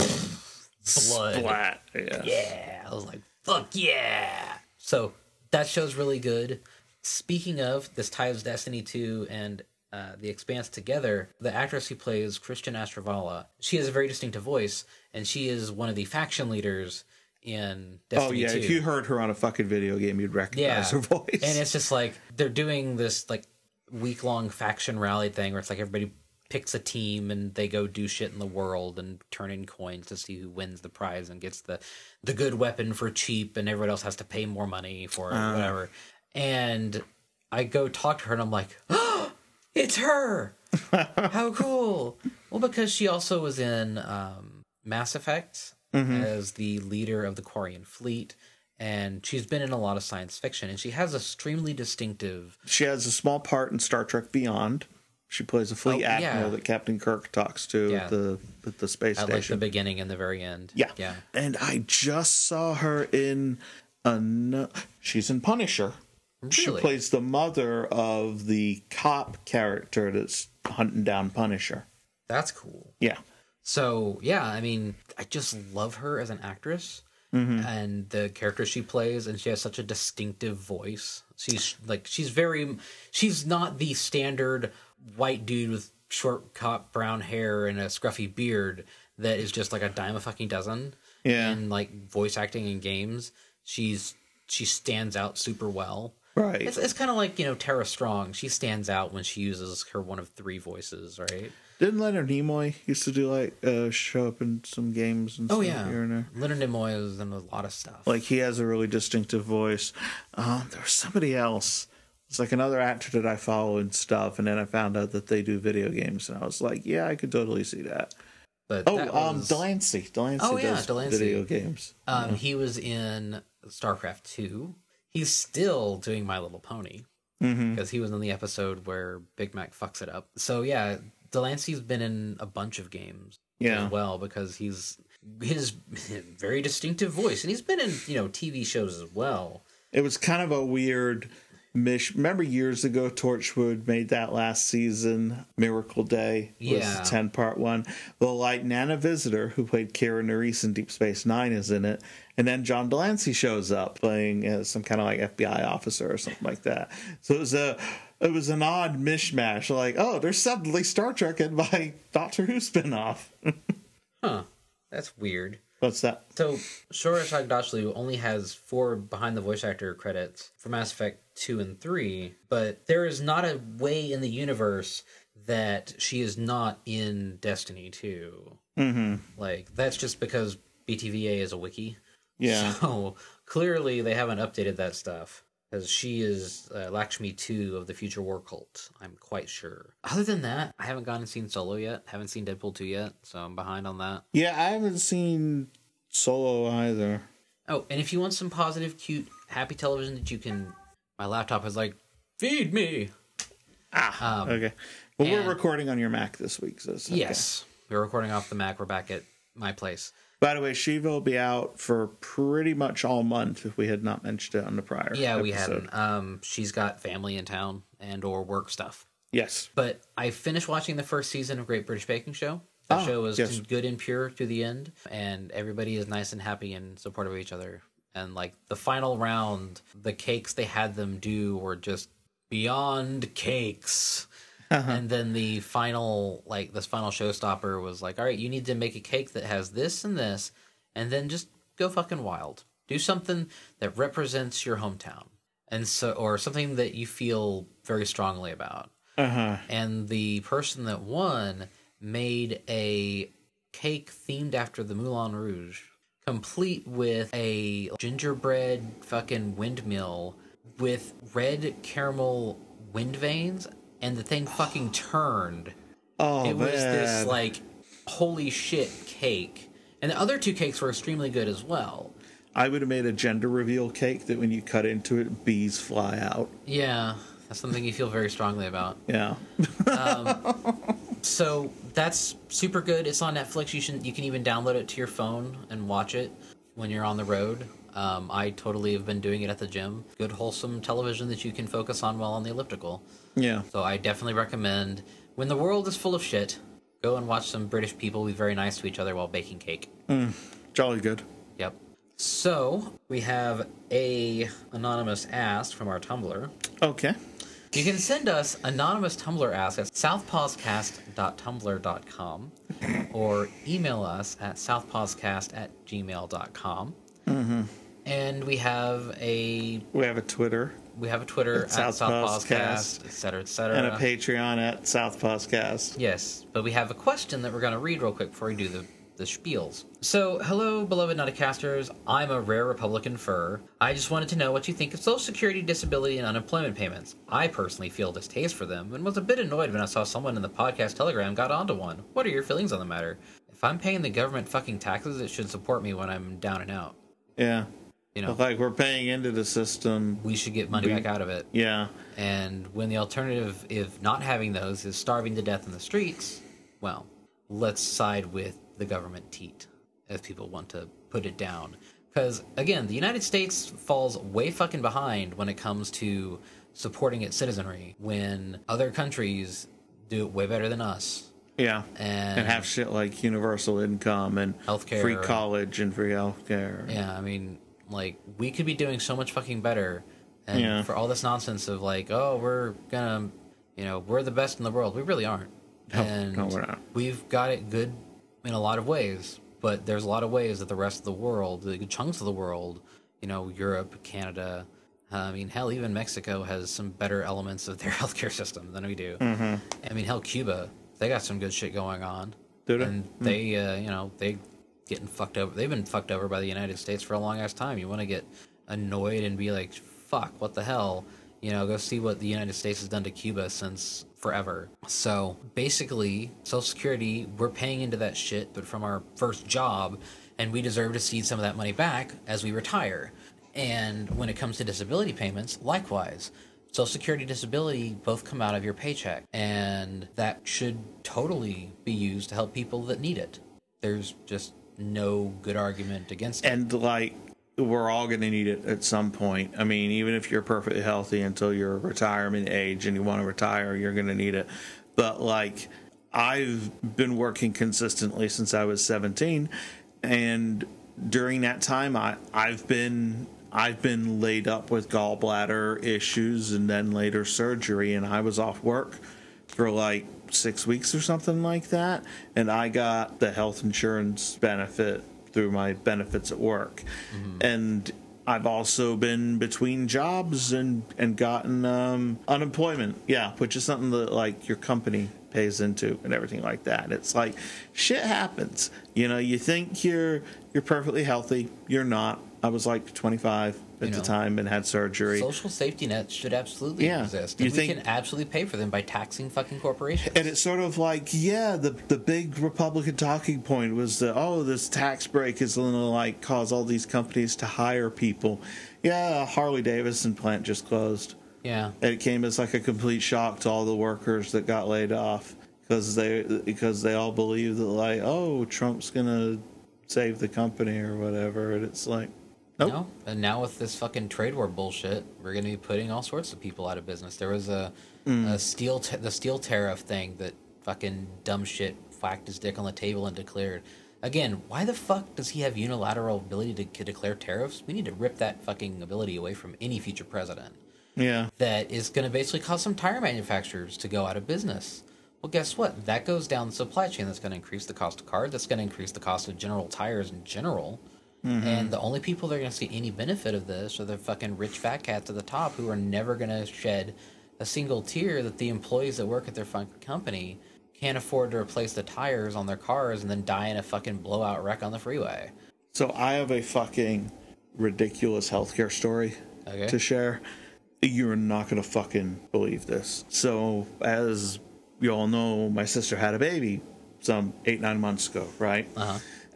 Blood. Splat. Yes. Yeah. I was like, fuck yeah. So that show's really good. Speaking of, this ties Destiny two and Uh, The Expanse together. The actress who plays Christian Astravala, she has a very distinctive voice, and she is one of the faction leaders in Destiny Oh, yeah, two. if you heard her on a fucking video game, you'd recognize yeah. her voice. And it's just like, they're doing this like week-long faction rally thing where it's like everybody picks a team and they go do shit in the world and turn in coins to see who wins the prize and gets the, the good weapon for cheap, and everyone else has to pay more money for it, uh. whatever. And I go talk to her, and I'm like, oh, it's her! How cool! Well, because she also was in um, Mass Effect mm-hmm. as the leader of the Quarian fleet, and she's been in a lot of science fiction, and she has a extremely distinctive... She has a small part in Star Trek Beyond. She plays a fleet oh, admiral yeah. that Captain Kirk talks to yeah. at the at the space at station. Like the beginning and the very end. Yeah. Yeah. And I just saw her in... An- she's in Punisher. Really? She plays the mother of the cop character that's hunting down Punisher. That's cool. Yeah. So, yeah, I mean, I just love her as an actress mm-hmm. and the character she plays, and she has such a distinctive voice. She's like, she's very, she's not the standard white dude with short cop brown hair and a scruffy beard that is just like a dime a fucking dozen. Yeah. And like voice acting in games. She's, she stands out super well. Right. It's it's kind of like, you know, Tara Strong. She stands out when she uses her one of three voices, right? Didn't Leonard Nimoy used to do like uh, show up in some games and Oh stuff yeah, here and there? Leonard Nimoy is in a lot of stuff. Like he has a really distinctive voice. Um, there was somebody else. It's like another actor that I follow and stuff, and then I found out that they do video games, and I was like, yeah, I could totally see that. But Oh, that um, was, Delancey. Delancey Oh, yeah, does Delancey. video games. um, Yeah. he was in StarCraft two. He's still doing My Little Pony Mhm. because he was in the episode where Big Mac fucks it up. So yeah, Delancey's been in a bunch of games Yeah. as well because he's his very distinctive voice, and he's been in, you know, T V shows as well. It was kind of a weird mish. Remember years ago, Torchwood made that last season, Miracle Day was Yeah. a ten-part one. Well, like Nana Visitor, who played Kira Nerys in Deep Space Nine, is in it. And then John Delancey shows up playing uh, some kind of like F B I officer or something like that. So it was a it was an odd mishmash. Like, oh, there's suddenly Star Trek in my Doctor Who spinoff. Huh. That's weird. What's that? So, Shora Sagdashlu only has four behind the voice actor credits for Mass Effect two and three, but there is not a way in the universe that she is not in Destiny two. Mm-hmm. Like, that's just because B T V A is a wiki. Yeah. So, clearly they haven't updated that stuff. Because she is uh, Lakshmi two of the Future War Cult, I'm quite sure. Other than that, I haven't gone and seen Solo yet. Haven't seen Deadpool two yet, so I'm behind on that. Yeah, I haven't seen Solo either. Oh, and if you want some positive, cute, happy television that you can... My laptop is like, feed me! Ah, Um, okay. Well, and- we're recording on your Mac this week. So it's okay. Yes. We're recording off the Mac. We're back at my place. By the way, Shiva will be out for pretty much all month if we had not mentioned it on the prior Yeah, we episode. hadn't. Um, she's got family in town and or work stuff. Yes. But I finished watching the first season of Great British Baking Show. That Ah, show was yes. good and pure to the end, and everybody is nice and happy and supportive of each other. And like the final round, the cakes they had them do were just beyond cakes. And then the final, like this final showstopper was like, all right, you need to make a cake that has this and this, and then just go fucking wild. Do something that represents your hometown, and so or something that you feel very strongly about. Uh-huh. And the person that won made a cake themed after the Moulin Rouge, complete with a gingerbread fucking windmill with red caramel wind vanes, and the thing fucking turned. Oh, It was man. this, like, holy shit cake. And the other two cakes were extremely good as well. I would have made a gender reveal cake that when you cut into it, bees fly out. Yeah, that's something you feel very strongly about. Yeah. So that's super good. It's on Netflix. You should you can even download it to your phone and watch it when you're on the road. Um, I totally have been doing it at the gym. Good wholesome television that you can focus on while on the elliptical. Yeah. So I definitely recommend, when the world is full of shit, go and watch some British people be very nice to each other while baking cake. Jolly good. Yep. So we have a anonymous ask from our Tumblr. Okay. You can send us anonymous Tumblr ask at southpawscast dot tumblr dot com or email us at southpawscast at gmail dot com. Mm-hmm. And we have a We have a Twitter we have a Twitter at South southpawscast, Pawscast. et cetera, et cetera. and a Patreon at South Podcast. Yes, but we have a question that we're going to read real quick before we do the, the spiels. So, hello, beloved Nauticasters. I'm a rare Republican fur. I just wanted to know what you think of Social Security, disability, and unemployment payments. I personally feel distaste for them and was a bit annoyed when I saw someone in the podcast Telegram got onto one. What are your feelings on the matter? If I'm paying the government fucking taxes, it should support me when I'm down and out. Yeah. You know, Like we're paying into the system. we should get money we- back out of it. Yeah. And when the alternative, if not having those, is starving to death in the streets, well, let's side with the government teat, as people want to put it down. Because, again, the United States falls way fucking behind when it comes to supporting its citizenry, when other countries do it way better than us. Yeah. And, And have shit like universal income and Healthcare. free college and free healthcare. Yeah, I mean, like, we could be doing so much fucking better. And Yeah. for all this nonsense of, like, oh, we're gonna, you know, we're the best in the world. We really aren't. No, and no, we're not. We've got it good in a lot of ways. But there's a lot of ways that the rest of the world, the chunks of the world, you know, Europe, Canada, I mean, hell, even Mexico has some better elements of their healthcare system than we do. Mm-hmm. I mean, hell, Cuba, they got some good shit going on. Do they? And they, uh, you know, they getting fucked over. They've been fucked over by the United States for a long ass time. You want to get annoyed and be like, fuck, what the hell? You know, go see what the United States has done to Cuba since forever. So basically, Social Security, we're paying into that shit, but from our first job, and we deserve to see some of that money back as we retire. And when it comes to disability payments, likewise. Social Security, disability both come out of your paycheck, and that should totally be used to help people that need it. There's just no good argument against it. And like, we're all going to need it at some point. I mean, even if you're perfectly healthy until your retirement age and you want to retire, you're going to need it. But like, I've been working consistently since I was seventeen, and during that time, I I've been I've been laid up with gallbladder issues and then later surgery, and I was off work for like six weeks or something like that, and I got the health insurance benefit through my benefits at work. Mm-hmm. And I've also been between jobs and and gotten um, unemployment, yeah, which is something that like your company pays into and everything like that. It's like shit happens. You know, you think you're you're perfectly healthy, you're not. I was like twenty-five at you know, the time and had surgery. Social safety nets should absolutely yeah. exist. And you we think, can absolutely pay for them by taxing fucking corporations. And it's sort of like, yeah, the the big Republican talking point was that, oh, this tax break is going to like cause all these companies to hire people. Yeah, Harley Davidson plant just closed. Yeah. And it came as like a complete shock to all the workers that got laid off because they because they all believe that like, oh, Trump's going to save the company or whatever. And it's like, nope. No, and now with this fucking trade war bullshit, we're going to be putting all sorts of people out of business. There was a, mm. a steel, t- the steel tariff thing that fucking dumb shit whacked his dick on the table and declared. Again, why the fuck does he have unilateral ability to, to declare tariffs? We need to rip that fucking ability away from any future president. Yeah. That is going to basically cause some tire manufacturers to go out of business. Well, guess what? That goes down the supply chain. That's going to increase the cost of cars. That's going to increase the cost of general tires in general. Mm-hmm. And the only people that are going to see any benefit of this are the fucking rich fat cats at the top who are never going to shed a single tear that the employees that work at their fucking company can't afford to replace the tires on their cars and then die in a fucking blowout wreck on the freeway. So I have a fucking ridiculous healthcare story okay. to share. You're not going to fucking believe this. So as you all know, my sister had a baby some eight, nine months ago, right? Uh-huh.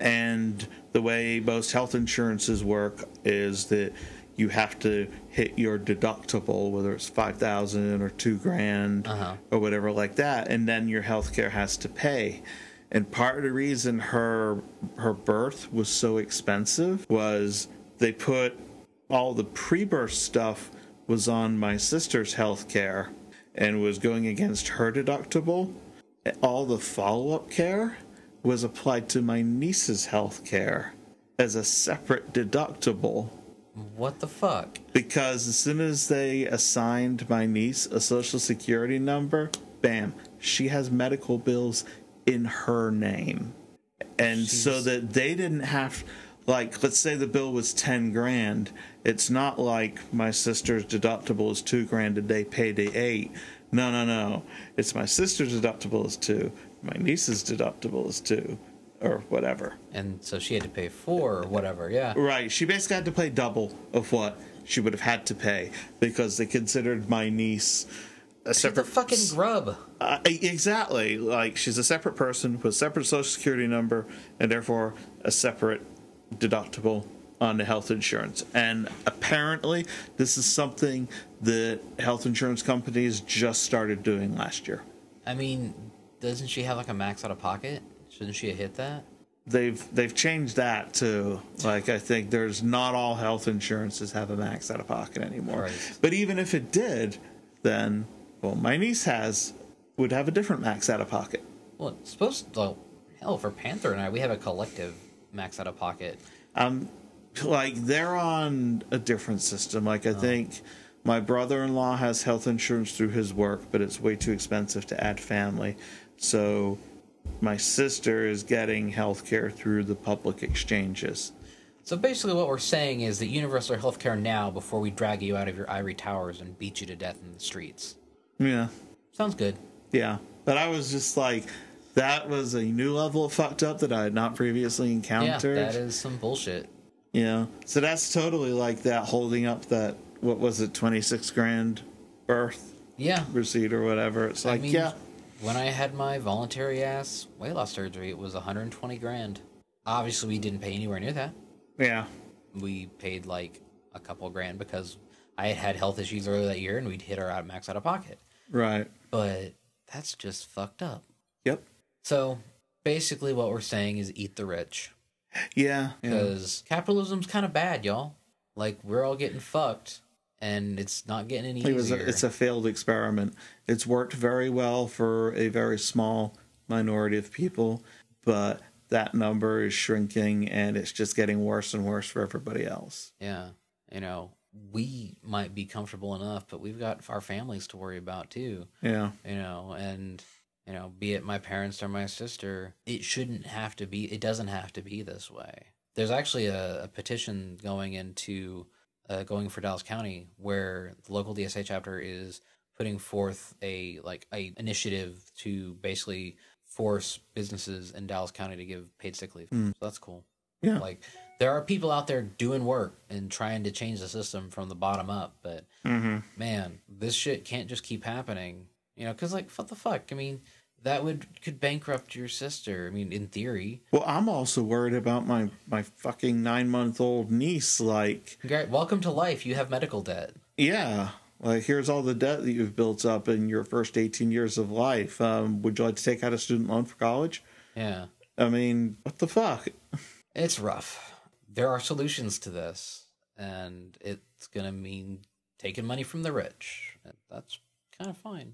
And the way most health insurances work is that you have to hit your deductible, whether it's five thousand or two grand uh-huh. or whatever like that, and then your health care has to pay. And part of the reason her her birth was so expensive was they put all the pre-birth stuff was on my sister's health care and was going against her deductible. All the follow-up care was applied to my niece's health care as a separate deductible. What the fuck? Because as soon as they assigned my niece a social security number, bam, she has medical bills in her name. And Jeez. So that they didn't have, like, let's say the bill was ten grand. It's not like my sister's deductible is two grand and they pay the eight. No, no, no. It's my sister's deductible is two. My niece's deductible is two. Or whatever. And so she had to pay four or whatever, yeah. Right. She basically had to pay double of what she would have had to pay because they considered my niece a separate... She's a fucking grub. Uh, exactly. Like, she's a separate person with a separate social security number and therefore a separate deductible on the health insurance. And apparently this is something that health insurance companies just started doing last year. I mean, doesn't she have like a max out of pocket? Shouldn't she have hit that? They've they've changed that too. Like, I think there's not all health insurances have a max out of pocket anymore. Right. But even if it did, then well, my niece has would have a different max out of pocket. Well, it's supposed to, well, hell, for Panther and I, we have a collective max out of pocket. Um, like they're on a different system. Like I oh. think my brother-in-law has health insurance through his work, but it's way too expensive to add family. So my sister is getting health care through the public exchanges. So basically what we're saying is that universal health care now before we drag you out of your ivory towers and beat you to death in the streets. Yeah. Sounds good. Yeah. But I was just like, that was a new level of fucked up that I had not previously encountered. Yeah, that is some bullshit. Yeah. So that's totally like that holding up that, what was it, twenty-six grand birth Yeah. receipt or whatever. It's like, I mean, yeah. When I had my voluntary ass weight loss surgery, it was one hundred twenty grand. Obviously, we didn't pay anywhere near that. Yeah. We paid like a couple grand because I had had health issues earlier that year and we'd hit our out max out of pocket. Right. But that's just fucked up. Yep. So basically what we're saying is eat the rich. Yeah. Because yeah. capitalism's kind of bad, y'all. Like, we're all getting fucked and it's not getting any it was easier. A, it's a failed experiment. It's worked very well for a very small minority of people, but that number is shrinking and it's just getting worse and worse for everybody else. Yeah. You know, we might be comfortable enough, but we've got our families to worry about too. Yeah. You know, and, you know, be it my parents or my sister, it shouldn't have to be, it doesn't have to be this way. There's actually a, a petition going into, uh, going for Dallas County where the local D S A chapter is putting forth a, like, a initiative to basically force businesses in Dallas County to give paid sick leave. Mm. So that's cool. Yeah. Like, there are people out there doing work and trying to change the system from the bottom up, but mm-hmm. man, this shit can't just keep happening. You know, because, like, what the fuck? I mean, that would could bankrupt your sister. I mean, in theory. Well, I'm also worried about my, my fucking nine-month-old niece, like... Great. Welcome to life. You have medical debt. Yeah. Like, here's all the debt that you've built up in your first eighteen years of life. Um, would you like to take out a student loan for college? Yeah. I mean, what the fuck? It's rough. There are solutions to this, and it's going to mean taking money from the rich. That's kind of fine.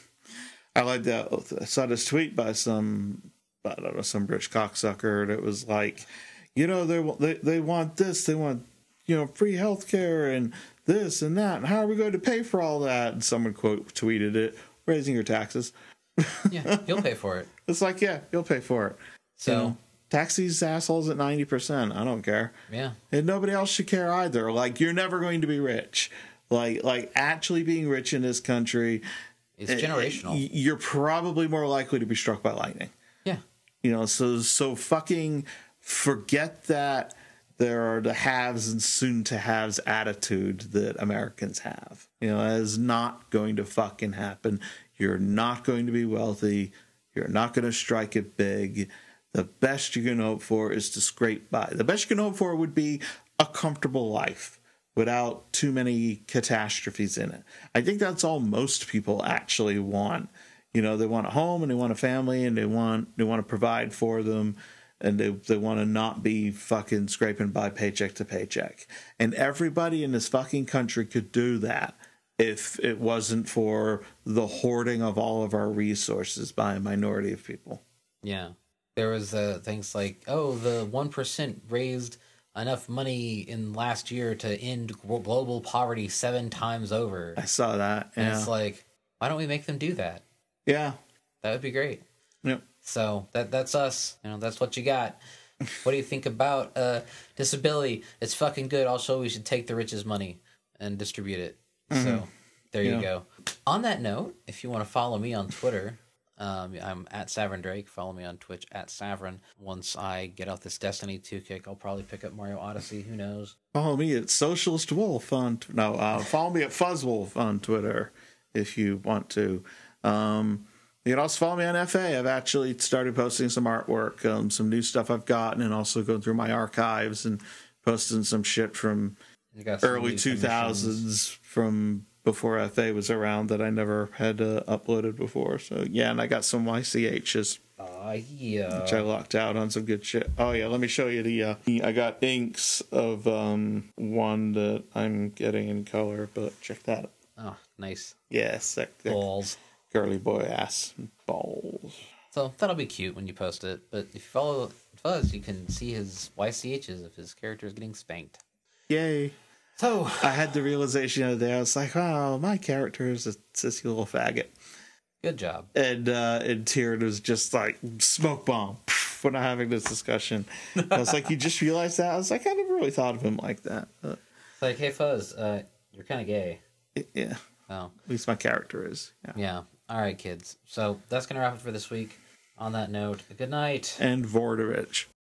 I like that. I saw this tweet by some, I don't know, some rich cocksucker that was like, you know, they they they want this, they want, you know, free healthcare and this and that. And how are we going to pay for all that? And someone quote tweeted it, raising your taxes. Yeah, you'll pay for it. It's like, yeah, you'll pay for it. So, you know, tax these assholes at ninety percent. I don't care. Yeah. And nobody else should care either. Like, you're never going to be rich. Like, like actually being rich in this country, it's generational. You're probably more likely to be struck by lightning. Yeah. You know, so so fucking forget that there are the haves and soon to haves attitude that Americans have. You know, that is not going to fucking happen. You're not going to be wealthy. You're not going to strike it big. The best you can hope for is to scrape by. The best you can hope for would be a comfortable life without too many catastrophes in it. I think that's all most people actually want. You know, they want a home and they want a family and they want they want to provide for them and they they want to not be fucking scraping by paycheck to paycheck. And everybody in this fucking country could do that if it wasn't for the hoarding of all of our resources by a minority of people. Yeah. There was uh, things like, oh, the one percent raised enough money in last year to end global poverty seven times over. I saw that. Yeah. And it's like, why don't we make them do that? Yeah. That would be great. Yep. So that that's us. You know, that's what you got. What do you think about uh, disability? It's fucking good. Also, we should take the rich's money and distribute it. Mm-hmm. So there yeah. you go. On that note, if you want to follow me on Twitter, Um, I'm at Savrin Drake. Follow me on Twitch at Savrin. Once I get out this Destiny two kick, I'll probably pick up Mario Odyssey. Who knows? Follow me at Socialist Wolf on t- no. Uh, follow me at Fuzzwolf on Twitter if you want to. Um, you can also follow me on F A. I've actually started posting some artwork, um, some new stuff I've gotten, and also going through my archives and posting some shit from early two thousands from before F A was around that I never had uh, uploaded before. So, yeah, and I got some Y C H's. Uh, yeah. Which I locked out on some good shit. Oh, yeah, let me show you the... Uh, I got inks of um, one that I'm getting in color, but check that out. Oh, nice. Yeah, sick. Balls. Girly boy ass balls. So, that'll be cute when you post it. But if you follow Fuzz, you can see his Y C H's if his character is getting spanked. Yay. So I had the realization the other day. I was like, "Oh, my character is a sissy little faggot." Good job. And uh, and Tyrion was just like smoke bomb. we're not having this discussion. I was like, you just realized that? I was like, I never really thought of him like that. But, It's like, hey, Fuzz, uh, you're kind of gay. yeah. Oh. At least my character is. Yeah. Yeah. All right, kids. So that's going to wrap it for this week. On that note, good night. And Vorderich.